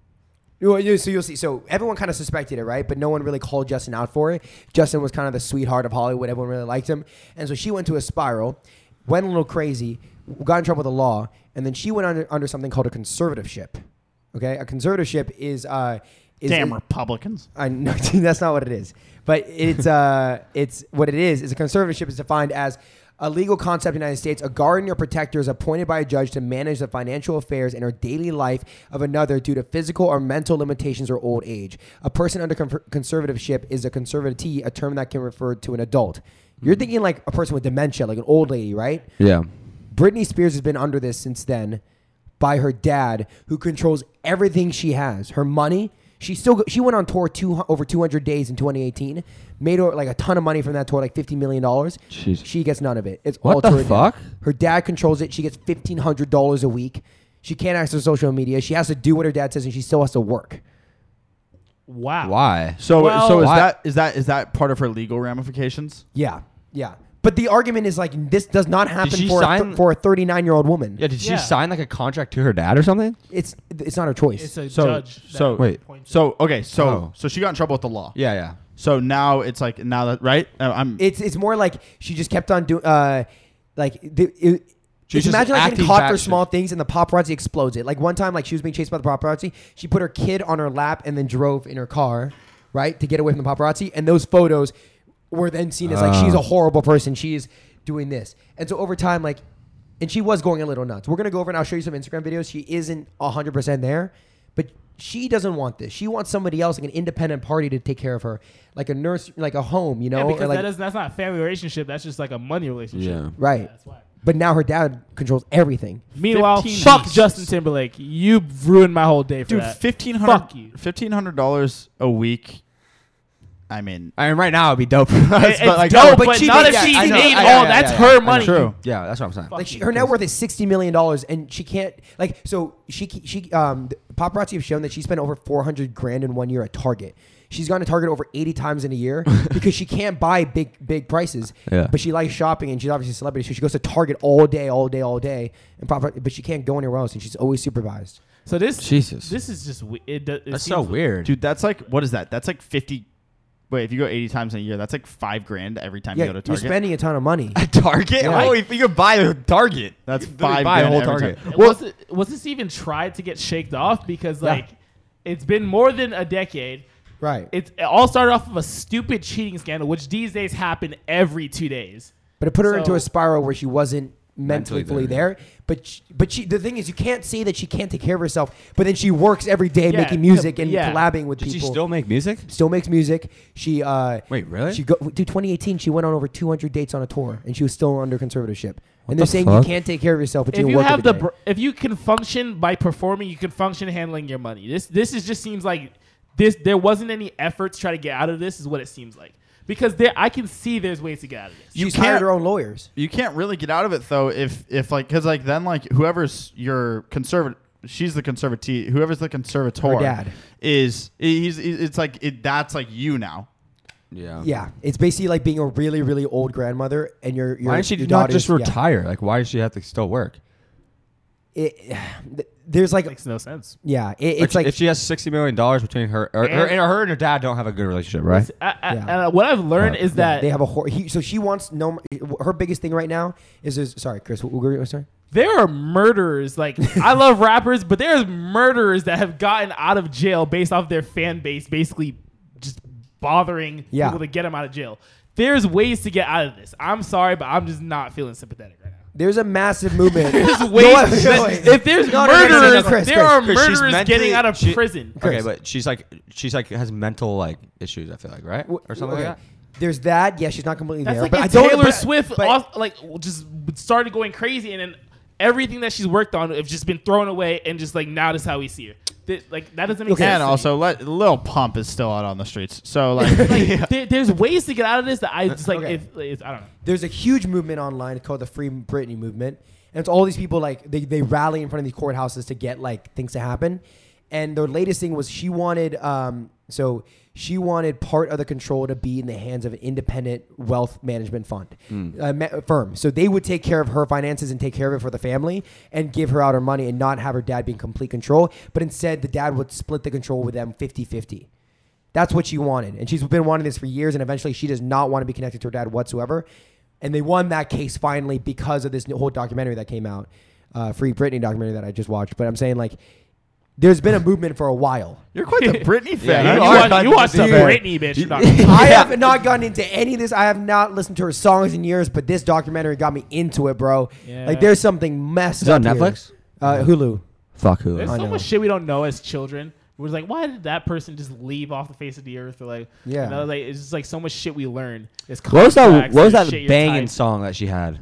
Well, yeah, so you'll see. So everyone kind of suspected it, right? But no one really called Justin out for it. Justin was kind of the sweetheart of Hollywood. Everyone really liked him, and so she went to a spiral, went a little crazy, got in trouble with the law, and then she went under under something called a conservatorship. Okay, a conservatorship is uh, is Damn a- Republicans. I know that's not what it is, but it's uh, it's what it is. Is a conservatorship is defined as a legal concept in the United States. A guardian or protector is appointed by a judge to manage the financial affairs and or daily life of another due to physical or mental limitations or old age. A person under con- conservatorship is a conservatee, a term that can refer to an adult. You're thinking like a person with dementia, like an old lady, right? Yeah. Britney Spears has been under this since then by her dad, who controls everything she has. Her money. She still go, she went on tour two, over two hundred days in twenty eighteen. Made her like a ton of money from that tour, like fifty million dollars. Jeez. She gets none of it. It's What all the to her dad. fuck? Her dad controls it. She gets fifteen hundred dollars a week. She can't access social media. She has to do what her dad says, and she still has to work. Wow. Why? So Well- so is Why- that is that is that part of her legal ramifications? Yeah, yeah. But the argument is like this does not happen she for a, sign- th- for a thirty-nine year old woman. Yeah. Did she Yeah. sign like a contract to her dad or something? It's it's not her choice. It's a So judge. that so Wait. appoints it. so okay so Oh. so she got in trouble with the law. Yeah. Yeah. So now it's like now that right Uh, I'm It's it's more like she just kept on doing uh like the, it, She's it's just imagine like getting acting caught for bad- small things and the paparazzi explodes it. Like one time, like she was being chased by the paparazzi, she put her kid on her lap and then drove in her car, right, to get away from the paparazzi. And those photos were then seen as like Oh. she's a horrible person. She is doing this, and so over time, like, and she was going a little nuts. We're gonna go over and I'll show you some Instagram videos. She isn't a hundred percent there, but she doesn't want this. She wants somebody else, like an independent party, to take care of her, like a nurse, like a home, you know, yeah, or because like, that doesn't, that's not a family relationship. That's just like a money relationship. Yeah. right. That's why. But now her dad controls everything. Meanwhile, fifteen fuck weeks. Justin Timberlake. You ruined my whole day for dude that. fifteen hundred Fuck you. fifteen hundred dollars a week. I mean I mean, right now it'd be dope for us, It's but like, dope, no, but, but she not did- if yeah, she I know, made I- all. yeah, yeah, That's yeah, her yeah. money. True. yeah, that's what I'm saying. Fuck Like she, you. her net worth is sixty million dollars, and she can't like. So she she um the paparazzi have shown that she spent over four hundred grand in one year at Target. She's gone to Target over eighty times in a year because she can't buy big big prices. Yeah. But she likes shopping, and she's obviously a celebrity, so she goes to Target all day, all day, all day. And papar- but she can't go anywhere else, and she's always supervised. So this Jesus. this is just we- it. do- it That's so seems- weird. dude that's like what is that? That's like fifty. Wait, if you go eighty times in a year, that's like five grand every time Yeah, you go to you're Target. spending a ton of money. At Target? Yeah. Oh, if you could buy a Target. That's You could literally five buy a grand whole every Target. time. was it, was this even tried to get shaked off? Because Yeah. like it's been more than a decade. Right. It, it all started off of a stupid cheating scandal, which these days happen every two days. But it put her into So- a spiral where she wasn't mentally, Mentally fully there. there. But she, but she, the thing is, you can't say that she can't take care of herself. But then she works every day Yeah, making music and yeah. collabing with Did people. she still make music? Still makes music. She uh Wait, really? she go dude twenty eighteen she went on over two hundred dates on a tour and she was still under conservatorship. And they're the saying fuck? you can't take care of yourself but If you, you work have every the, day. br- if you can function by performing, you can function handling your money. This, this is just seems like this. There wasn't any effort to try to get out of this. Is what it seems like because there, I can see there's ways to get out of this. You She's hired can't- her own lawyers. You can't really get out of it though if if like because like then like whoever's your conservative, she's the conservatee. Whoever's the conservator Her dad. is he's it's like it, that's like you now. Yeah. Yeah, it's basically like being a really really old grandmother and your your Why did she your not just daughter's- yeah. retire? Like, why does she have to still work? It, the, there's like Makes no sense. yeah, it, Like, it's like if she has sixty million dollars between her, or, her, And- and her and her dad don't have a good relationship, right? I, I, Yeah. uh, what I've learned Yeah. is that they have a hor- he, so she wants no. Her biggest thing right now is there's sorry, Chris. What were you sorry? there are murderers. Like I love rappers, but there's murderers that have gotten out of jail based off their fan base, basically just bothering Yeah. people to get them out of jail. There's ways to get out of this. I'm sorry, but I'm just not feeling sympathetic right now. There's a massive movement. There's No, ways. wait, that- wait. if there's No, no, no, no, no, no, murderers, Chris, there Chris. are Chris, she's murderers mentally- getting out of she- prison. Okay, Chris. but she's like she's like has mental like issues. I feel like right W- or something okay. like that. There's that. Yeah, she's not completely That's there. like but I if don't. Taylor but- Swift but- off, like just started going crazy, and then everything that she's worked on have just been thrown away, and just like now this is how we see her. Th- like that doesn't make Okay. sense. And to me. also, let, Lil Pump is still out on the streets. So like, like, there, there's ways to get out of this that I just like. Okay. If, if I don't know. There's a huge movement online called the Free Britney movement, and it's all these people like they, they rally in front of these courthouses to get like things to happen. And their latest thing was she wanted um so she wanted part of the control to be in the hands of an independent wealth management fund uh, ma- firm. So they would take care of her finances and take care of it for the family and give her out her money and not have her dad be in complete control. But instead, the dad would split the control with them fifty-fifty. That's what she wanted. And she's been wanting this for years. And eventually she does not want to be connected to her dad whatsoever. And they won that case finally because of this whole documentary that came out. Uh, Free Britney documentary that I just watched. But I'm saying like, there's been a movement for a while. you're quite the Britney fan. Yeah, You, you aren't watch, you? you watch the Dude. Britney bitch. You're not- I have not gotten into any of this. I have not listened to her songs in years, but this documentary got me into it, bro. Yeah. Like there's something messed Is it up on here. Netflix? Uh, Hulu. Fuck who? There's I so know. much shit we don't know as children. We're like, why did that person just leave off the face of the earth? Or like, Yeah. you know, like it's just like so much shit we learn. It's What was that? contracts What was and that shit you're banging tied to. song that she had?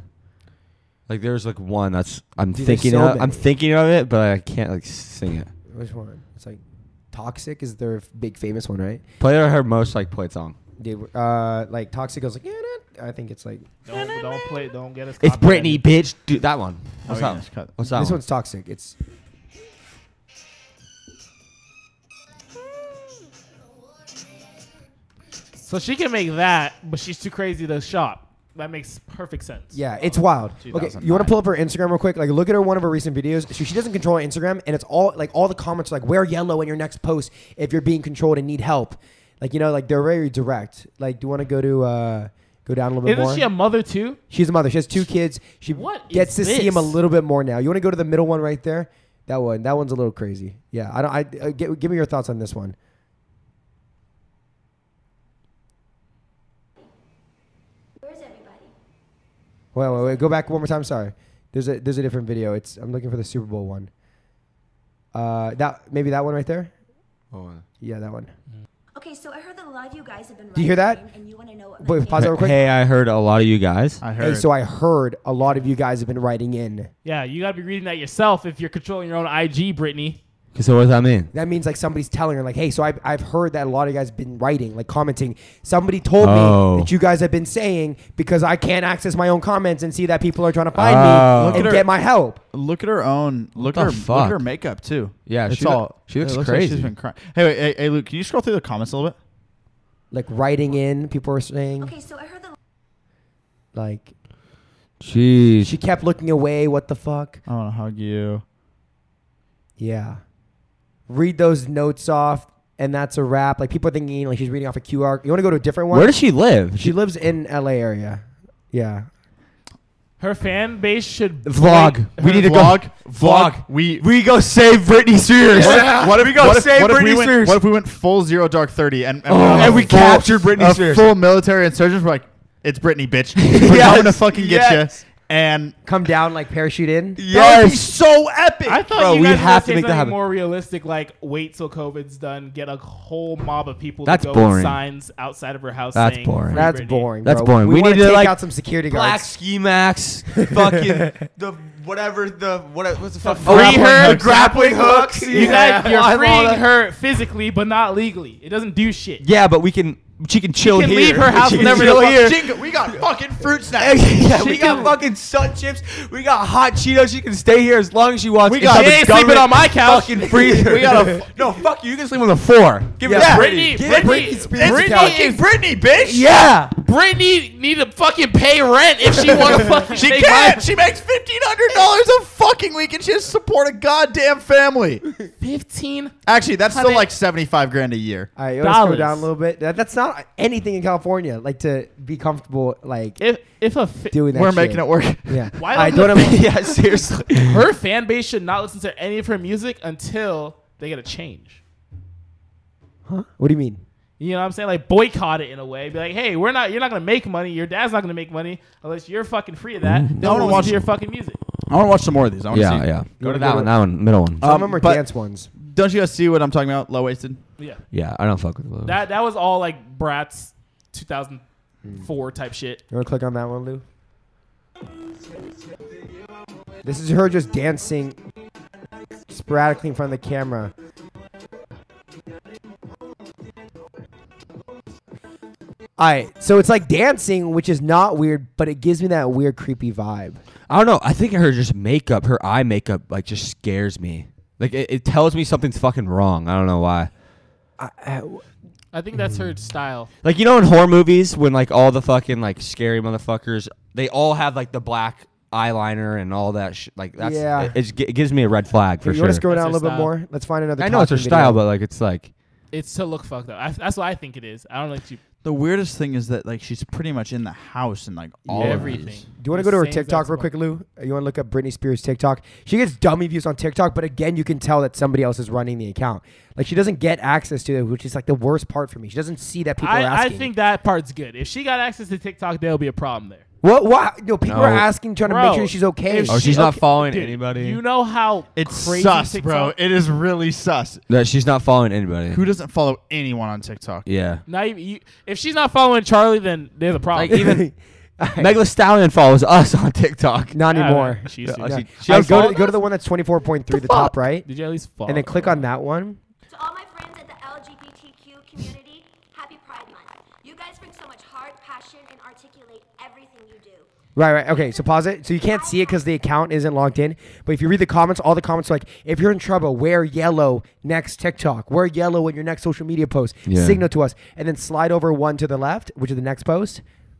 Like there's like one that's I'm Dude, there's thinking so of. I'm many. thinking of it, but I can't like sing it. Which one? It's like Toxic is their big famous one, right? Play her most like played song. Dude, uh, like Toxic goes like, yeah, nah. I think it's like Don't, don't play. Don't get us. It's copyrighted. Britney, bitch. Dude, that one. What's Oh, yeah, that? it's cut. What's that this one? one's Toxic. It's So she can make that, but she's too crazy to shop. That makes perfect sense. yeah, it's wild. Okay, you want to two thousand nine. pull up her Instagram real quick? Like, look at her one of her recent videos. So she doesn't control her Instagram, and it's all like all the comments are like, "Wear yellow in your next post if you're being controlled and need help." Like, you know, like they're very direct. Like, do you want to go to uh, go down a little bit Isn't more? she a mother too? She's a mother. She has two kids. She What gets is to see him a this? little bit more now. You want to go to the middle one right there? That one. That one's a little crazy. Yeah, I don't. I uh, give, give me your thoughts on this one. Where's everybody? Wait, wait, wait. Go back one more time. Sorry. There's a there's a different video. It's I'm looking for the Super Bowl one. Uh, that maybe that one right there. Oh, Yeah, that one. Okay, so I heard that a lot of you guys have been. Do you hear that? writing, And you want to know what. Wait, my pause that real quick. Hey, I heard a lot of you guys. I Hey, heard. so I heard a lot of you guys have been writing in. Yeah, you gotta be reading that yourself if you're controlling your own I G, Brittany. So what does that mean? That means like somebody's telling her like, hey, so I've, I've heard that a lot of you guys have been writing, like commenting. Somebody told Oh. me that you guys have been saying because I can't access my own comments and see that people are trying to find Oh. me Look and at get her- my help. Look at her own. Look the at her. Look fuck? at her makeup too. Yeah, it's she all. look- she looks it looks Like crazy. she's been crying. Hey, wait, hey, hey, Luke, can you scroll through the comments a little bit? Like writing in, people were saying Okay, so I heard that. like Jeez. she kept looking away. What the fuck? I want to hug you. Yeah. Read those notes off, and that's a wrap. Like people are thinking like she's reading off a Q R. You want to go to a different one? Where does she live? she lives in L A area. Yeah. Her fan base should Vlog. Wait, We her need to Vlog. go. Vlog. We. We go save Britney Spears. What if we go what if, save what if Britney we went, Spears? What if we went full zero dark thirty and and, Oh, went on and a we full- captured Britney a Spears. full military insurgents? We're like, it's Britney, bitch. We're Yes, coming to fucking get yes. you. And Come down like parachute in. that would be Yes. so epic. I thought Bro, you we guys have were to say make that something happen. more realistic, like wait till COVID's done, get a whole mob of people That's to go boring. with signs outside of her house. That's saying, boring. "Free That's Britney." boring. That's bro. boring. We, We want need to to, take like, out some security Black guards. ski max, fucking the whatever the what what's the fuck? Free grappling her, hooks. grappling hooks. You guys, you're I love freeing that. her physically, but not legally. It doesn't do shit. Yeah, but we can. She can chill can here. leave her house She can whenever the chill fuck here. Jingle, we got fucking fruit snacks. yeah, She we got can- fucking sun chips. We got hot Cheetos. She can stay here as long as she wants. We It's got- not She the ain't sleeping government on my couch. Fucking freezer. We got a- no. Fuck you. You can sleep on the floor. Give Yeah, it that. Brittany, Give Brittany, Britney Spears It's a couch. fucking Britney, bitch. Yeah. Britney Brittany need to fucking pay rent if she want to fucking She make can't. money. She makes fifteen hundred dollars a fucking week, and she has to support a goddamn family. Fifteen. Actually, that's still Honey. like seventy-five grand a year. All right, you want to go Dollars. down a little bit. That, that's not anything in California. Like to be comfortable, like If if a fi- doing that. We're shit. making it work. Yeah. Why I don't don't the- have. yeah, seriously. her fan base should not listen to any of her music until they get a change. Huh? What do you mean? You know what I'm saying? Like boycott it in a way. Be like, hey, we're not. You're not gonna make money. Your dad's not gonna make money unless you're fucking free of that. Mm-hmm. Then I wanna we'll watch- listen to your fucking music. I want to watch some more of these. I want to Yeah, see. yeah. You Go wanna to go that to- one. That one, middle one. Some Um, of them are but- dance ones. Don't you guys see what I'm talking about? Low waisted. Yeah. Yeah, I don't fuck with those. That that was all like Bratz two thousand four type shit. You want to click on that one, Lou? This is her just dancing sporadically in front of the camera. Alright, so it's like dancing, which is not weird, but it gives me that weird, creepy vibe. I don't know. I think her just makeup, her eye makeup, like just scares me. Like it, it tells me something's fucking wrong. I don't know why. I, I, I think that's her style. Like you know in horror movies when like all the fucking like scary motherfuckers, they all have like the black eyeliner and all that shit. Like that's Yeah. it, it's, it gives me a red flag for you sure. want to scroll That's down a her little bit style. more? Let's find another. I know it's her talking style, video. but like it's like It's to look fucked up. I, that's what I think it is. I don't know if you The weirdest thing is that like she's pretty much in the house and like all of everything. these. Do you want to go to her Same TikTok exact real spot. quick, Lou? You want to look up Britney Spears TikTok? She gets dummy views on TikTok, but again, you can tell that somebody else is running the account. Like she doesn't get access to it, which is like the worst part for me. She doesn't see that people are I, I asking. think that part's good. If she got access to TikTok, there'll be a problem there. What? What? No, people No. are asking, trying to make Bro, sure she's okay. if oh she- she's not okay, following dude, anybody. You know how It's crazy sus, TikTok? bro. It is really sus. that she's not following anybody. Who doesn't follow anyone on TikTok? Yeah. Not even, you, if she's not following Charlie, then there's a problem. Like even Meg Thee Stallion follows us on TikTok. Not Yeah, anymore. she used to. Oh, No. she- she All right, go unfollowed to go to us? the one that's twenty-four point three, the, fuck? top right, Did you at least follow? and then click on that one. To all my friends at the L G B T Q community, happy Pride Month. You guys bring so much heart, passion, and articulate everything you do. Right, right. Okay, so pause it. So you can't see it because the account isn't logged in. But if you read the comments, all the comments are like, if you're in trouble, wear yellow next TikTok. Wear yellow in your next social media post. Yeah. Signal to us. And then slide over one to the left, which is the next post.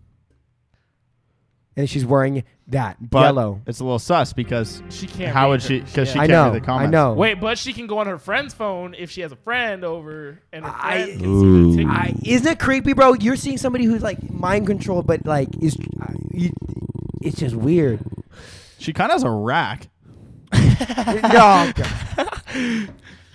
And she's wearing that, But yellow. it's a little sus because She can't. how read would her- she? Because she yeah. I can't know, read the I comments. know. Wait, but she can go on her friend's phone if she has a friend over, and her I- friend can Ooh. see the TikTok. I, isn't it creepy, bro? You're seeing somebody who's like mind controlled, but like is, uh, you, it's just weird. She kind of has a rack. No, God.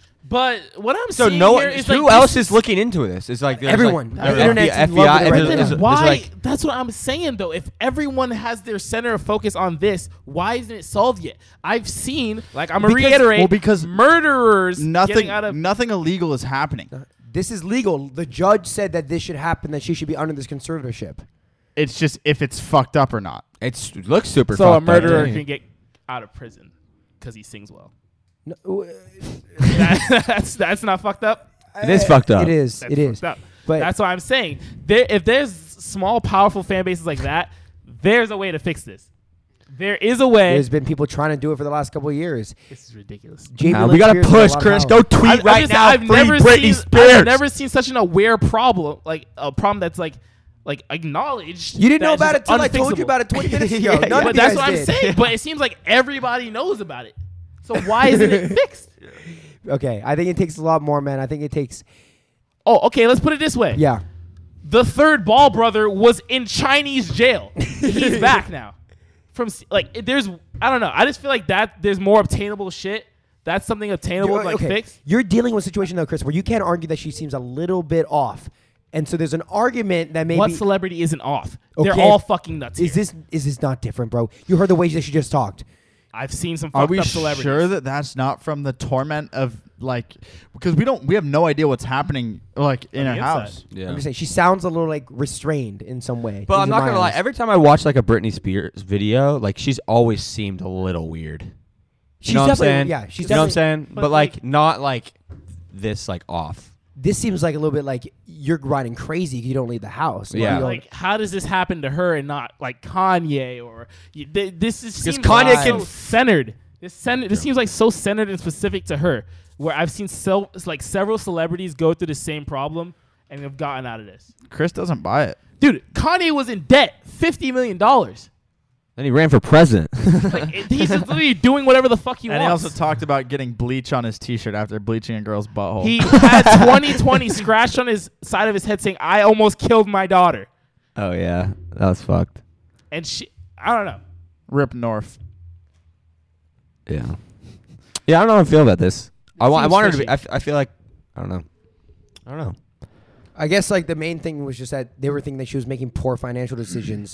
But what I'm So seeing no here one. is Who like else this is looking into this? It's like there's Everyone. Like, The internet's in love with it right is- now. Then is- is why? like- That's what I'm saying though. If everyone has their center of focus on this, why isn't it solved yet? I've seen, like I'm gonna Because- reiterate, well, because murderers Nothing. getting out of. Nothing illegal is happening. This is legal. The judge said that this should happen, that she should be under this conservatorship. It's just if it's fucked up or not. It's it looks super. So a fucked up, murderer yeah. can get out of prison because he sings well. No, uh, That- that's that's not fucked up. It is fucked up. It is. That's it is. fucked up. But That's what I'm saying. There, if there's small, powerful fan bases like that, there's a way to fix this. There is a way. there's been people trying to do it for the last couple of years. This is ridiculous. Jamie Nah, Lynn we gotta Spears has a push, lot of Chris. power. Go tweet I've, right I've just- now. I've Free never Britney seen. Spears. I've never seen such an aware problem, like a problem that's like, like acknowledged. You didn't know that is about it just till I told you unfixable. about it twenty minutes ago. Yeah, None yeah. of But you that's guys what I'm did. saying. But it seems like everybody knows about it. So why isn't it fixed? Okay, I think it takes a lot more, man. I think it takes. Oh, okay. Let's put it this way. Yeah. The third Ball brother was in Chinese jail. He's back now. From s- like, there's I don't know. I just feel like that there's more obtainable shit. That's something obtainable, You're- like okay. fix. You're dealing with a situation though, Chris, where you can't argue that she seems a little bit off, and so there's an argument that maybe What celebrity isn't off? They're Okay. all fucking nuts. is here. this is this not different, bro? You heard the way that she just talked. I've seen some Are fucked we up celebrities. sure that that's not from the torment of like because we don't we have no idea what's happening like in On her the house. inside. Yeah. I'm just saying she sounds a little like restrained in some way. But I'm in not my gonna lie. eyes. Every time I watch like a Britney Spears video, like she's always seemed a little weird. You She's know what I'm definitely- saying? yeah, she's you know what I'm definitely- saying. but, But, like, like- not like this, like off. This seems like a little bit like you're riding crazy if you don't leave the house. Yeah. You don't- Like, how does this happen to her and not like Kanye or y- th- this is Because seems Kanye like can- so centered. This cen- This seems like so centered and specific to her. Where I've seen so like several celebrities go through the same problem, and have gotten out of this. Chris doesn't buy it. Dude, Kanye was in debt, fifty million dollars. Then he ran for president. Like, it- he's just literally doing whatever the fuck he And he wants. also talked about getting bleach on his T-shirt after bleaching a girl's butthole. He had twenty twenty scratched on his side of his head saying, "I almost killed my daughter," Oh yeah, that was fucked. and she, I don't know. Rip North. Yeah. Yeah, I don't know how I feel about this. I want. I seems want her to fishy. be. I, f- I feel like. I don't know. I don't know. I guess like the main thing was just that they were thinking that she was making poor financial decisions,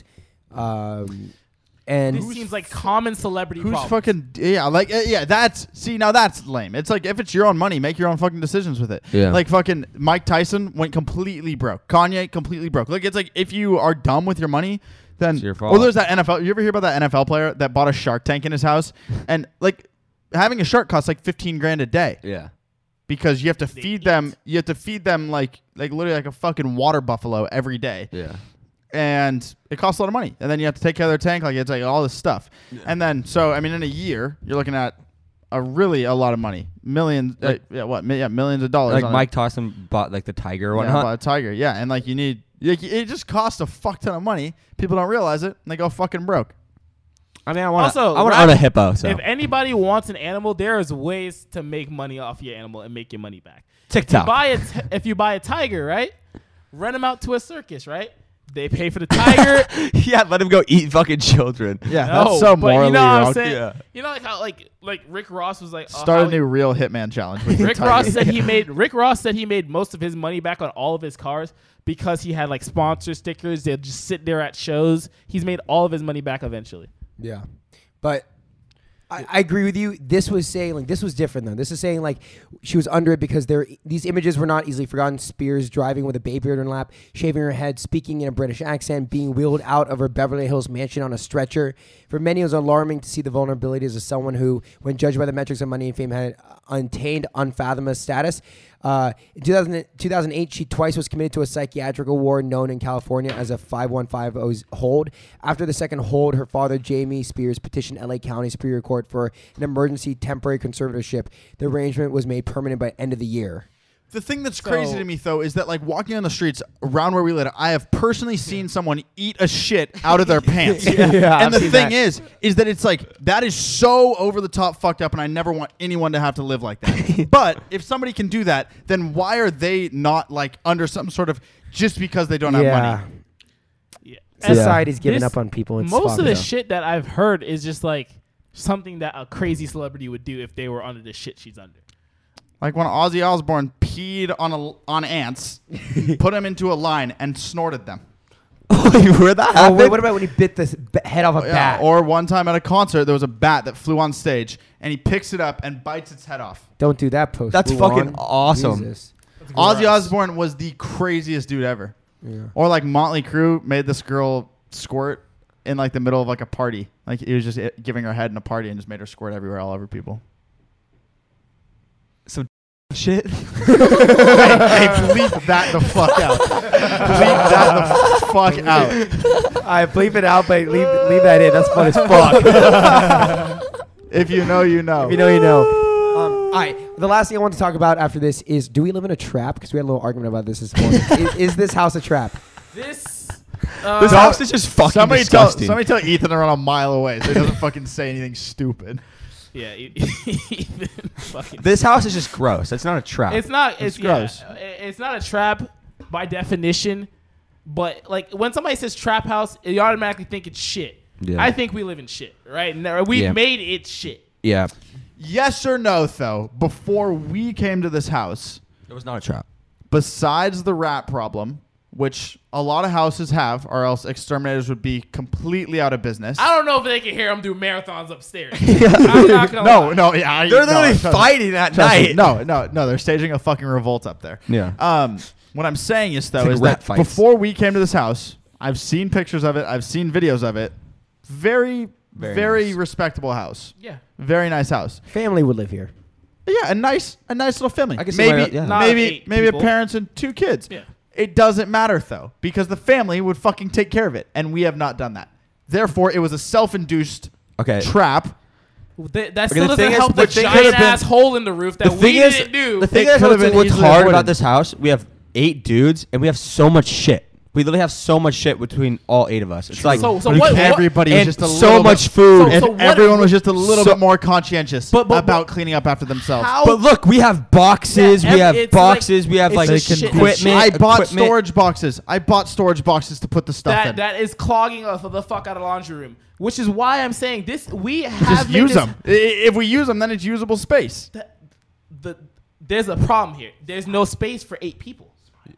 um, and This seems like common celebrity Who's problems. fucking yeah? Like uh, yeah, that's see now that's lame. It's like if it's your own money, make your own fucking decisions with it. Yeah. Like fucking Mike Tyson went completely broke. Kanye completely broke. Like it's like if you are dumb with your money, then It's your fault. oh, there's that N F L. You ever hear about that N F L player that bought a Shark Tank in his house and like having a shark costs like fifteen grand a day Yeah. because you have to They feed eat. them. You have to feed them like like literally like a fucking water buffalo every day. Yeah. And it costs a lot of money. And then you have to take care of their tank, like it's like all this stuff. And then so I mean, in a year, you're looking at a really a lot of money, millions, Like- uh, yeah, what, mi- yeah, millions of dollars. Like on Mike Tyson bought like the tiger or a, yeah, whatnot. bought a tiger, yeah, and like you need, like, it just costs a fuck ton of money. People don't realize it, and they go fucking broke. I mean, I want. Also, I want to rap- own a hippo. So If anybody wants an animal, there is ways to make money off your animal and make your money back. If you TikTok. buy a t- if you buy a tiger, right? Rent him out to a circus, right? They pay for the tiger. Yeah, let him go eat fucking children. Yeah, No, that's so but morally you know what I'm wrong. saying? Yeah. You know, like how like like Rick Ross was like, oh, Start how a new real Hitman challenge. With the Rick tiger. Ross said he made Rick Ross said he made most of his money back on all of his cars because he had like sponsor stickers. They'd just sit there at shows. He's made all of his money back eventually. yeah, but I, I agree with you. This was saying like this was different though. This is saying like she was under it because there these images were not easily forgotten. Spears driving with a baby on her lap, shaving her head, speaking in a British accent, being wheeled out of her Beverly Hills mansion on a stretcher. For many, it was alarming to see the vulnerabilities of someone who, when judged by the metrics of money and fame, had untamed, unfathomable status. Uh, in two thousand, two thousand eight, she twice was committed to a psychiatric ward known in California as a five one five zero hold. After the second hold, her father, Jamie Spears, petitioned L A County Superior Court for an emergency temporary conservatorship. The arrangement was made permanent by end of the year. The thing that's crazy So- to me though is that like walking on the streets around where we live, I have personally seen someone eat a shit out of their pants. Yeah, and I've the seen thing that. is, is that it's like that is so over the top fucked up, and I never want anyone to have to live like that. But if somebody can do that, then why are they not like under some sort of just because they don't have money? Yeah. Society's giving This- up on people. It's Most fucked of the up. shit that I've heard is just like something that a crazy celebrity would do if they were under the shit she's under. Like when Ozzy Osbourne peed on a on ants, put them into a line, and snorted them. Where that Oh, happened? wait, what about when he bit the s- b- head off a Yeah, bat? or one time at a concert, there was a bat that flew on stage, and he picks it up and bites its head off. Don't do that, post. That's Move fucking on. awesome. Jesus. Ozzy Gross. Osbourne was the craziest dude ever. Yeah. Or like Motley Crue made this girl squirt in like the middle of like a party. Like he was just i- giving her head in a party and just made her squirt everywhere, all over people. Some shit. Hey, bleep that the fuck out. Bleep that the fuck out. I bleep it out, but leave leave that in. That's fun as fuck. If you know, you know. If you know, you know. Um, all right. The last thing I want to talk about after this is: do we live in a trap? Because we had a little argument about this this morning. is, is this house a trap? This uh, This house is just fucking somebody disgusting. tell somebody tell Ethan to run a mile away so he doesn't fucking say anything stupid. yeah, even fucking. This house is just gross. That's not a trap. It's not. It's, It's gross. Yeah, it's not a trap by definition, but like when somebody says trap house, you automatically think it's shit. Yeah. I think we live in shit, right? No, we've Yeah. made it shit. yeah. Yes or no, though, before we came to this house, It was not a trap. besides the rat problem, which a lot of houses have, or else exterminators would be completely out of business. I don't know if they can hear them do marathons upstairs. I'm not gonna No, lie. no, yeah. I- They're no, literally trust me. fighting at Trust me. night. No, no, no. They're staging a fucking revolt up there. Yeah. Um, what I'm saying is though like is rat that fights. before we came to this house, I've seen pictures of it. I've seen videos of it. Very, Very very, nice. respectable house. Yeah. Very nice house. Family would live here. Yeah, a nice, a nice little family. I can see maybe, why- yeah. Not maybe, eight maybe people. parents and two kids. Yeah. It doesn't matter though, because the family would fucking take care of it, and we have not done that. Therefore, it was a self-induced Okay. trap. Th- that Okay, still the doesn't thing is- help the the thing giant could've been- ass hole in the roof that The we thing is, didn't do. the thing It is, could've what's, been what's easily hard avoided. about this house, we have eight dudes, and we have so much shit. We literally have so much shit between all eight of us. It's like So- so But if what- what- everybody was and just a so little much bit, food. So- if so what- everyone was just a little so- bit more conscientious But- but- about but- cleaning up after themselves. How- But look, we have boxes. Yeah, we ev- have it's like- boxes. we have it's like just shit. equipment. I bought equipment. storage boxes. I bought storage boxes to put the stuff that in. that is clogging us the fuck out of laundry room, which is why I'm saying this. We have just made use this- them. I- If we use them, then it's usable space. The, the there's a problem here. There's no space for eight people.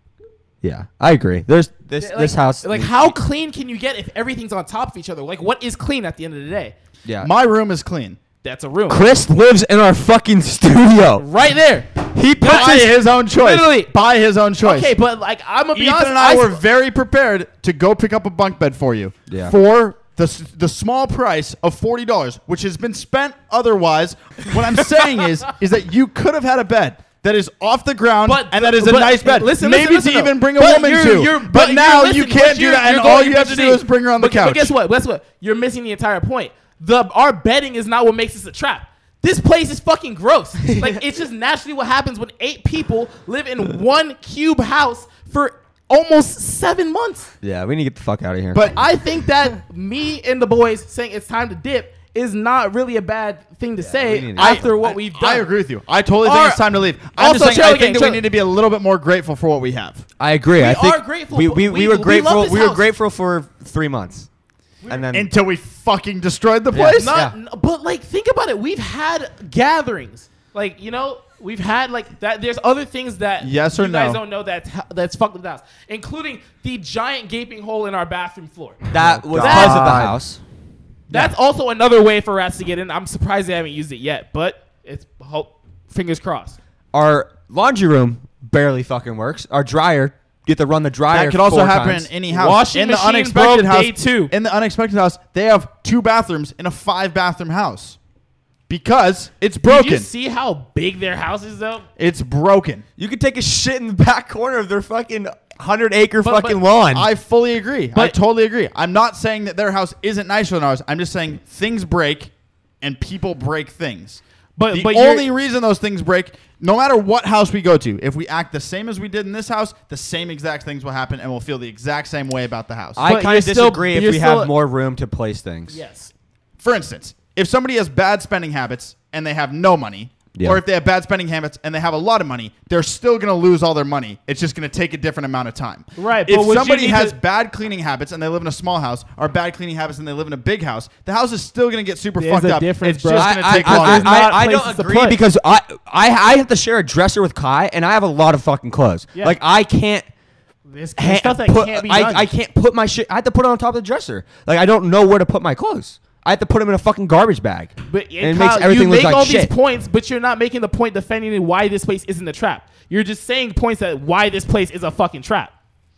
Yeah, I agree. There's this Like- this house. Like, how clean can you get if everything's on top of each other? Like, what is clean at the end of the day? Yeah. My room is clean. That's a room. Chris lives in our fucking studio. Right there. He puts By his, his own choice. Literally. By his own choice. Okay, but like I'm gonna be Ethan honest. and I, were s- very prepared to go pick up a bunk bed for you Yeah. for the s- the small price of forty dollars, which has been spent otherwise. What I'm saying is, is that you could have had a bed that is off the ground But- and that is a but- nice bed. listen, Maybe listen, to listen, even though. bring a But woman you're- to. you're- but you're- now you listen, can't but do you're- that, and you're all going- you have to do you're is bring her on the but- couch. But guess what? Guess what? You're missing the entire point. The our bedding is not what makes this a trap. This place is fucking gross. Like, it's just naturally what happens when eight people live in one cube house for almost seven months. yeah, we need to get the fuck out of here. But I think that me and the boys saying it's time to dip is not really a bad thing to we say need to- after I- what I- we've done. I agree with you. I totally think Our- it's time to leave. I'm Also, just saying, I Charlie think Gang, that we Charlie- need to be a little bit more grateful for what we have. I agree. I We think are grateful, We, but we, we- we were we grateful. love this We were house. grateful for three months, and then Until we fucking destroyed the Yeah. place. Not, Yeah. n- but like, think about it. We've had gatherings, like you know, we've had like that. There's other things that Yes or you guys no? don't know that that's fucked with the house, including the giant gaping hole in our bathroom floor. that was God. because of the house. That's also another way for rats to get in. I'm surprised they haven't used it yet, but it's hope fingers crossed. Our laundry room barely fucking works. Our dryer, you have to run the dryer. That could also four happen times. in any house. Washing in the machine unexpected broke house, day two. In the unexpected house, they have two bathrooms in a five bathroom house because it's broken. Did you see how big their house is, though? It's broken. You could take a shit in the back corner of their fucking hundred acre But- fucking but- lawn. I fully agree. I But- totally agree. I'm not saying that their house isn't nicer than ours. I'm just saying things break and people break things. But the but you're- only reason those things break, no matter what house we go to, if we act the same as we did in this house, the same exact things will happen and we'll feel the exact same way about the house. I But kind you're of still- disagree if you're we still- have more room to place things. yes. For instance, if somebody has bad spending habits and they have no money, Yeah. or if they have bad spending habits and they have a lot of money, they're still going to lose all their money. It's just going to take a different amount of time. Right, If but would you somebody need has to- bad cleaning habits and they live in a small house, or bad cleaning habits and they live in a big house, the house is still going to get super There's fucked a up. difference, it's bro. just I, going to I, take I, longer. There's I, not I places don't to agree put. because I, I I have to share a dresser with Kai, and I have a lot of fucking clothes. Yeah. Like I can't. There's, ha- there's stuff that put, can't be I, done. I can't put my shit. I have to put it on top of the dresser. Like I don't know where to put my clothes. I have to put them in a fucking garbage bag. But and it makes Kyle, everything you look make like all shit. these points, but you're not making the point defending why this place isn't a trap. You're just saying points that why this place is a fucking trap.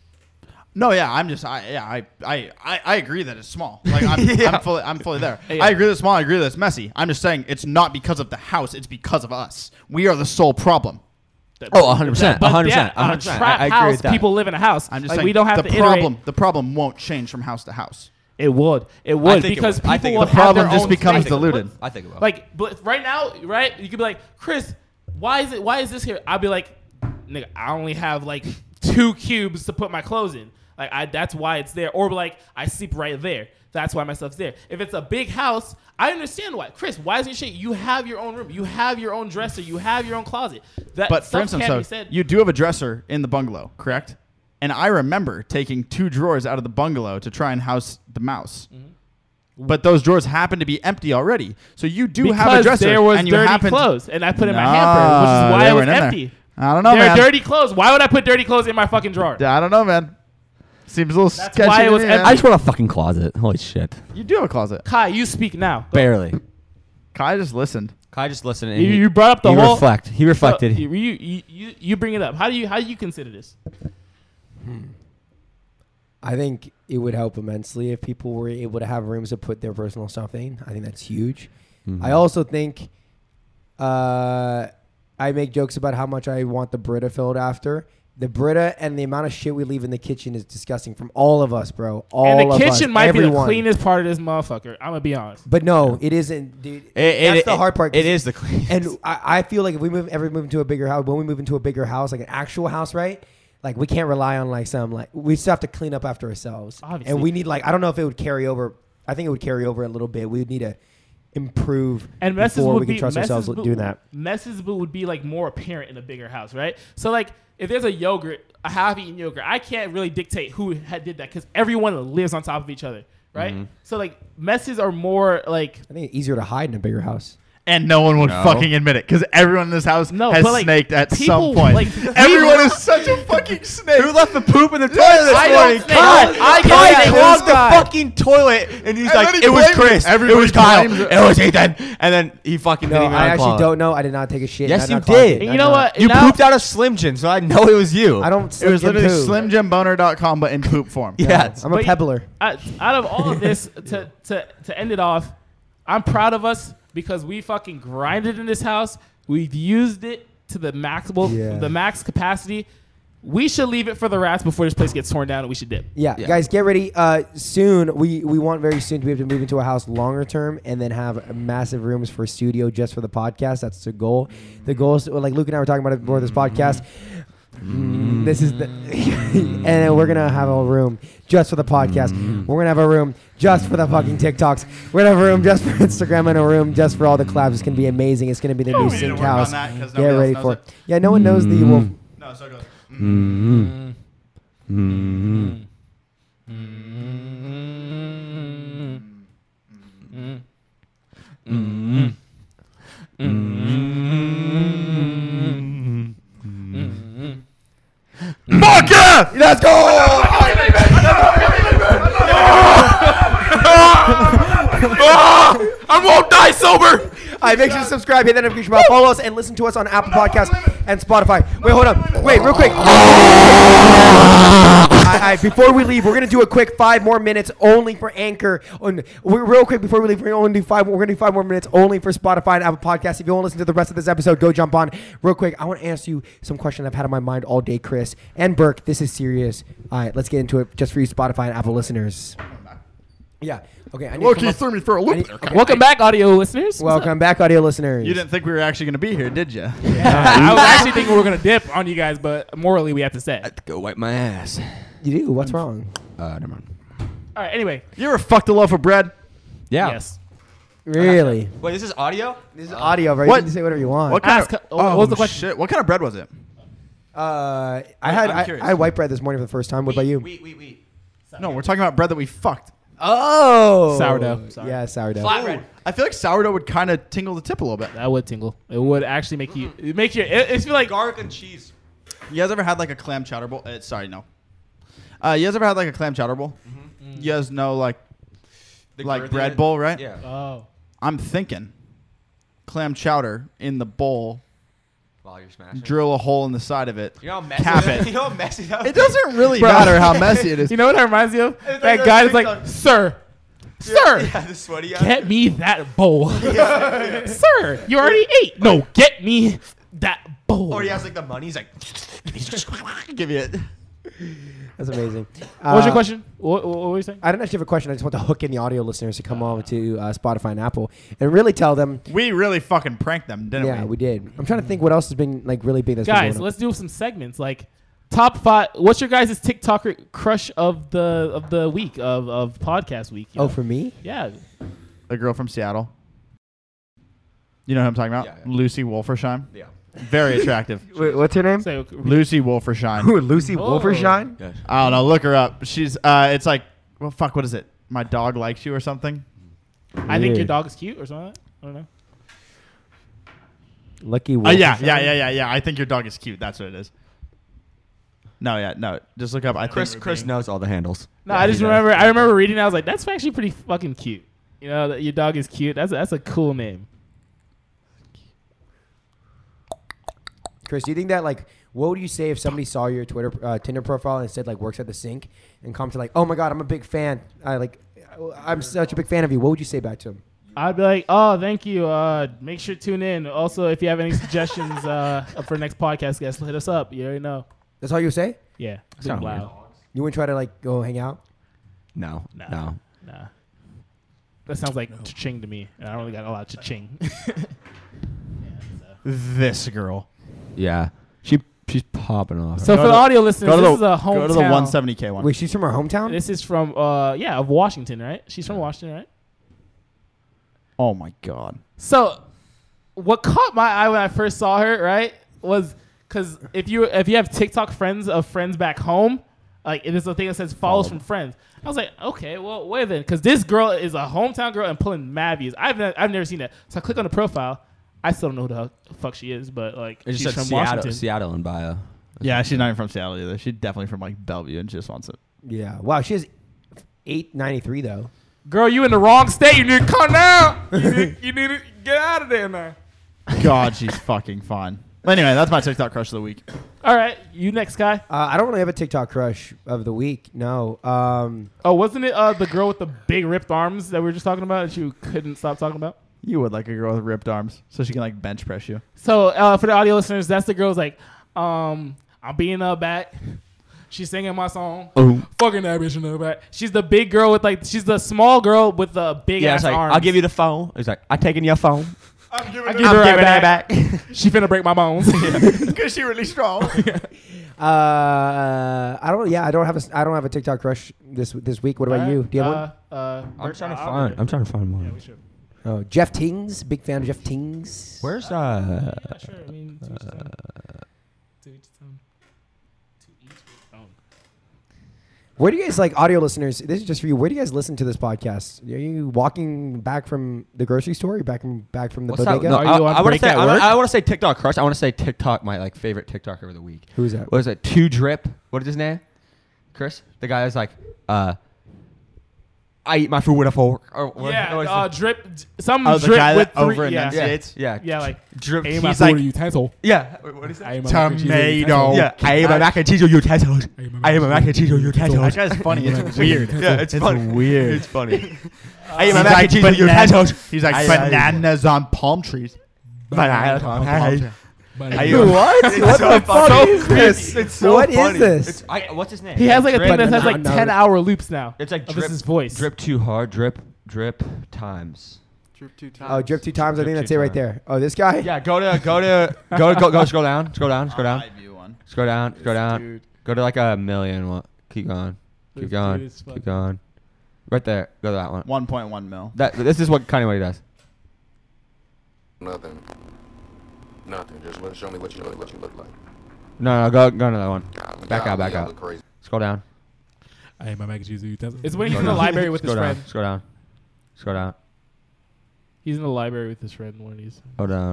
No, yeah, I'm just, I, yeah, I, I, I, I agree that it's small. Like, I'm, Yeah. I'm fully, I'm fully there. Yeah. I agree that it's small. I agree that it's messy. I'm just saying it's not because of the house. It's because of us. We are the sole problem. Oh, one hundred percent. But one hundred yeah, percent. on a one hundred percent. trap I, I agree house, with that. people live in a house. I'm just like, saying we don't have the to problem. iterate. The problem won't change from house to house. It would. It would think it because would. I people think it would would. The have problem their just own becomes space. diluted. I think it will. Like, but right now, right? You could be like, Chris, why is it? Why is this here? I'll be like, nigga, I only have like two cubes to put my clothes in. Like, I that's why it's there. Or like, I sleep right there. That's why my stuff's there. If it's a big house, I understand why. Chris, why is your shit? You have your own room. You have your own dresser. You have your own closet. That But for stuff instance, can't so be said. you do have a dresser in the bungalow, correct? And I remember taking two drawers out of the bungalow to try and house the mouse. Mm-hmm. But those drawers happen to be empty already. So you do because have a dresser, there was and you dirty happen clothes, and I put it in my Nah, hamper, which is why they it was weren't in there. empty. I don't know, They're man. dirty clothes. Why would I put dirty clothes in my fucking drawer? I don't know, man. Seems a little That's sketchy. why it to was me, empty. man. I just want a fucking closet. Holy shit. You do have a closet. Kai, you speak now. Go. Barely. Kai just listened. Kai just listened. And You, he, you brought up the he whole. reflect. He reflected. So, you, you, you, you bring it up. How do you how do you consider this? I think it would help immensely if people were able to have rooms to put their personal stuff in. I think that's huge. Mhm. I also think uh, I make jokes about how much I want the Brita filled after. The Brita and the amount of shit we leave in the kitchen is disgusting from all of us, bro. All and the of kitchen us, might be the everyone. cleanest part of this motherfucker. I'm gonna be honest. But no, it isn't, dude. It- it- that's it- the hard part. It is the cleanest. And I, I feel like if we move ever move into a bigger house, when we move into a bigger house, like an actual house, right? like we can't rely on like some like we still have to clean up after ourselves. Obviously. And we need like I don't know if it would carry over. I think it would carry over a little bit. We would need to improve And messes before would we can be trust messes ourselves would- doing that. Messes would would be like more apparent in a bigger house, right? So like if there's a yogurt, a half-eaten yogurt, I can't really dictate who had did that because everyone lives on top of each other, right? Mm-hmm. So like messes are more like I think it's easier to hide in a bigger house. And no one would No. fucking admit it because everyone in this house No, has but, like, snaked at people, some point. like, everyone we- is such a fucking snake. Who left the poop in the toilet Yes, this I morning? don't snake. God, I get Kai that. clogged This the guy. fucking toilet, and he's And like, then he "It was blamed me. Chris, it Everybody was Kyle, blames it. it was Ethan," and then he fucking No, didn't even I actually unclog. don't know. I did not take a shit. Yes, I you not clogged did. it. And I you know not. what? You now, pooped out of Slim Jim, so I know it was you. I don't. It was slim literally poo. slim jim boner dot com, but in poop form. Yes. I'm a But- pebbler. out, out of all of this, to, to to end it off, I'm proud of us because we fucking grinded in this house. We've used it to the maximal, Yeah. the max capacity. We should leave it for the rats before this place gets torn down, and we should dip. Yeah, Yeah. guys, get ready. Uh, soon we we want very soon to be able to move into a house longer term, and then have massive rooms for studio just for the podcast. That's the goal. The goal is like Luke and I were talking about it before this podcast. Mm, this is the, and then we're gonna have a room just for the podcast. We're gonna have a room just for the fucking TikToks. We're gonna have a room just for Instagram and a room just for all the collabs. It's gonna be amazing. It's gonna be the new we need to sync work on house. that 'cause Get nobody else ready knows for it. it. Yeah, no one knows the wolf. No, so it goes. Fuck yeah! Let's go! I won't die sober. All right, make sure to subscribe, hit that notification bell, follow us, and listen to us on Apple Podcasts and Spotify. Wait, hold on. Wait, real quick. All right, before we leave, we're gonna do a quick five more minutes only for Anchor. On, we're real quick before we leave, we're gonna only do five. We're gonna do five more minutes only for Spotify and Apple Podcasts. If you want to listen to the rest of this episode, go jump on. Real quick, I want to ask you some question I've had on my mind all day, Chris and Burke. This is serious. All right, let's get into it. Just for you, Spotify and Apple listeners. Yeah. Okay. I need to Loki come up- threw me for a I loop. need- there. okay, Welcome back, audio listeners. What's Welcome up? back, audio listeners. You didn't think we were actually going to be here, did you? I was actually thinking we were gonna dip on you guys, but morally we have to say. Go wipe my ass. You do. What's wrong? Uh, never mind. All right. Anyway, You ever fucked a loaf of bread? Yeah. yes. Really? Wait, this is audio? This is audio, right? What- You can say whatever you want. What kind Ask- of? oh, what was the question? Shit. What kind of bread was it? Uh, I had I'm I, curious. I had white bread this morning for the first time. What about you? Wait, wait, wait. No, we're talking about bread that we fucked. Oh, Sourdough. Sorry. Yeah, sourdough. Flatbread. I feel like sourdough would kind of tingle the tip a little bit. That would tingle. It would actually make you. It make you. It, it's feel like. Garlic and cheese. You guys ever had like a clam chowder bowl? Uh, sorry, no. Uh, you guys ever had like a clam chowder bowl? You guys know like The like girth bread in it? bowl, right? Yeah. Oh. I'm thinking clam chowder in the bowl. While you're smashing. Drill a hole in the side of it. You know how messy Cap that- it. You know how messy that It doesn't really Bro. matter how messy it is. You know what that reminds me of? like That those guy is things like, on- sir, sir, Yeah, the sweaty guy. get me that bowl. Sir, you already ate. No, get me that bowl. Or he has like the money. He's like, Give you it. That's amazing. what was your Uh, question? What, what, what were you saying? I don't actually have a question. I just want to hook in the audio listeners to come over to uh, Spotify and Apple and really tell them. We really fucking pranked them, didn't Yeah, we? we did. I'm trying to think what else has been like really big. That's been Guys, going on. let's do some segments like top five. What's your guys' TikTok crush of the of the week of, of podcast week? you Oh, know? for me? yeah. A girl from Seattle. You know who I'm talking about? Yeah, yeah. Lucy Wolfersheim. yeah. Very attractive. Wait, what's her name? So, Lucy Wolfersheim. Who? Lucy Oh. Wolfershine? Yeah. I don't know. Look her up. She's. Uh, it's like, well, fuck. What is it? My dog likes you or something. I think your Weird. dog is cute or something. I don't know. Lucky Oh Wolfershine. yeah, yeah, yeah, yeah, yeah. I think your dog is cute. That's what it is. No, yeah, no. Just look up. I Chris, think Chris knows all the handles. No, Yeah, I he just does. remember. I remember reading. I was like, "That's actually pretty fucking cute." You know, that your dog is cute. That's that's a cool name. Chris, do you think that like what would you say if somebody saw your Twitter uh, Tinder profile and said like works at the sink and commented like, "Oh my god, I'm a big fan. I like I'm such a big fan of you." What would you say back to him? I'd be like, "Oh, thank you. Uh, make sure to tune in. Also, if you have any suggestions uh, for next podcast guests, hit us up. You already know." That's all you would say? Yeah. Sound Wow. You wouldn't try to like go hang out? No, Nah. no. Nah. That sounds like cha-ching to me, and I don't really got a lot of cha-ching. This girl. Yeah. She She's popping off. So Go for the to- audio listeners, Go to this the is a hometown. go to the one seventy K one. Wait, she's from her hometown? This is from uh yeah of Washington, right? She's from Washington, right? Oh my god. So, what caught my eye when I first saw her, right, was because if you if you have TikTok friends of friends back home, like it is a thing that says follows from friends. I was like, okay, well, wait then, because this girl is a hometown girl and pulling mad views. I've ne- I've never seen that. So I click on the profile. I still don't know who the fuck she is, but like It just she's said from Seattle, Washington. Seattle in bio. Yeah, she's not even from Seattle either. She's definitely from like Bellevue and she just wants it. Yeah. Wow, she has eight ninety-three though. Girl, you in the wrong state. You need to come down. You need, you need to get out of there now. God, she's fucking fine. Anyway, that's my TikTok crush of the week. All right, you next guy. Uh, I don't really have a TikTok crush of the week. No. Um, Oh, wasn't it uh, the girl with the big ripped arms that we were just talking about that you couldn't stop talking about? You would like a girl with ripped arms, so she can like bench press you. So uh, for the audio listeners, that's the girl's like, um, I'm being her back. She's singing my song. Oh. Fucking that bitch in the back. She's the big girl with like, she's the small girl with the big Yeah, ass it's like, arms. I'll give you the phone. It's like, I'm taking your phone. I'm giving I give her right back. She finna break my bones. because she's really strong. uh, I don't. Yeah, I don't have a. I don't have a TikTok crush this this week. What about you? Do you have one? uh, Uh, I'm trying to I'll- find. I'm trying to find Yeah, one. we should. Oh, Jeff Tings. Big fan of Jeff Tings. Where's uh? Yeah, sure. I mean, to each his own. To each his own. To each his own. Where do you guys like audio listeners? This is just for you. Where do you guys listen to this podcast? Are you walking back from the grocery store? Are you back from back from the What's that? bodega? No, Are I, you on I want to break say. at I, work? I want to say TikTok crush. I want to say TikTok. My like favorite TikToker of the week. Who's that? What is it? Two Drip. What is his name? Chris. The guy is like, uh, I eat my food with a fork. Or what, Yeah, what is uh, it? drip. Some Oh, the drip guy with that three. over Yeah, enunciates? yeah, yeah, yeah, like Drip. aim He's my like, food with a utensil. yeah. What is that? Aim my mac and cheese with a Tomato. utensil. Yeah, I ate my mac and cheese with utensils. Aim I ate my mac and cheese with That utensils. guy's funny. It's weird. Yeah, it's, It's funny. weird. It's funny. I ate He's my mac like and cheese with banan- utensils. He's like I- I- bananas on palm trees. Bananas on palm trees. But I- What? It's What so the fuck funny. is this? It's so What is funny. this? It's, I, what's his name? he has like a Drip. thing that has like No, no. ten hour loops now. It's like of drip, this is voice. drip too hard, drip, drip times. Drip two times. Oh, drip two times. I Drip think that's two it right times. there. Oh, this guy. Yeah, go to go to go go go scroll down, scroll down, scroll down, I view one. scroll down, scroll down. Dude. Go to like a million. What? Keep going, This keep going, dude is fucking- keep going. Right there. Go to that one. one point one mil. That this is what kind of what he does. Nothing. Nothing. Just want to show me what you know, what you look like. No, no, go go to that one. God, Back God, out, back y'all out. look crazy. Scroll down. I ate my mac and cheese with utensil. It's when he's Scroll in the down. library with his Scroll down. friend. Scroll down. Scroll down. He's in the library with his friend. One of these. Go down.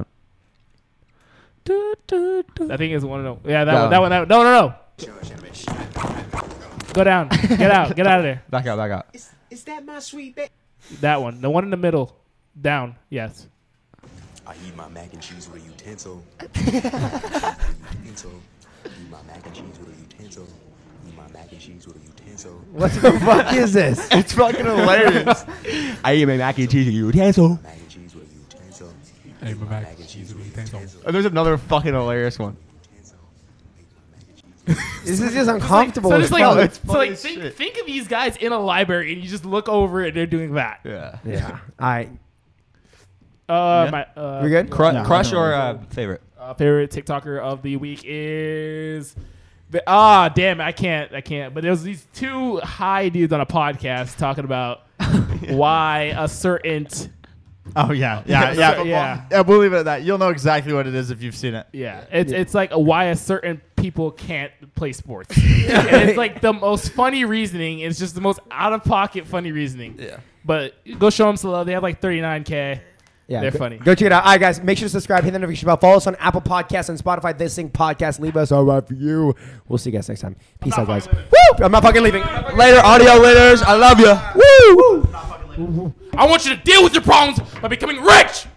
I think it's one of them. Yeah, that That one. That one. That, no, no, no. Go down. Get out. Get out of there. Back out, back out. Is, is that my sweet baby? That one. The one in the middle. Down. Yes. I eat my mac and cheese with a utensil. utensil. Eat my mac and cheese with a utensil. Eat my mac and cheese with a utensil. What the fuck is this? It's fucking hilarious. I eat my mac and cheese with utensil. Mac and cheese with a utensil. I ate my Mac and cheese with a utensil. Oh, there's another fucking hilarious one. Utensil. Mac and cheese. This is just uncomfortable. So as just like, fuck. it's so funny like as think, shit. think of these guys in a library and you just look over and they're doing that. Yeah. Yeah. All right. Uh, Yeah. my uh, We good? Cru- No, crush I don't or know. uh, favorite? uh, favorite TikToker of the week is the ah damn it, I can't I can't. But there's these two high dudes on a podcast talking about why a certain Oh yeah, yeah, yeah, Yeah. yeah. We'll leave it at that. You'll know exactly what it is if you've seen it. yeah it's it's like why a certain people can't play sports. And it's like the most funny reasoning. It's just the most out of pocket funny reasoning. Yeah. But go show them some love. They have like thirty-nine K. Yeah, They're go, funny. Go check it out. All right, guys, make sure to subscribe, hit the notification bell, follow us on Apple Podcasts and Spotify. This thing podcast. Leave us a review. We'll see you guys next time. Peace out, guys. Woo! I'm not fucking leaving. Later, audio winners. I love you. Woo! I want you to deal with your problems by becoming rich.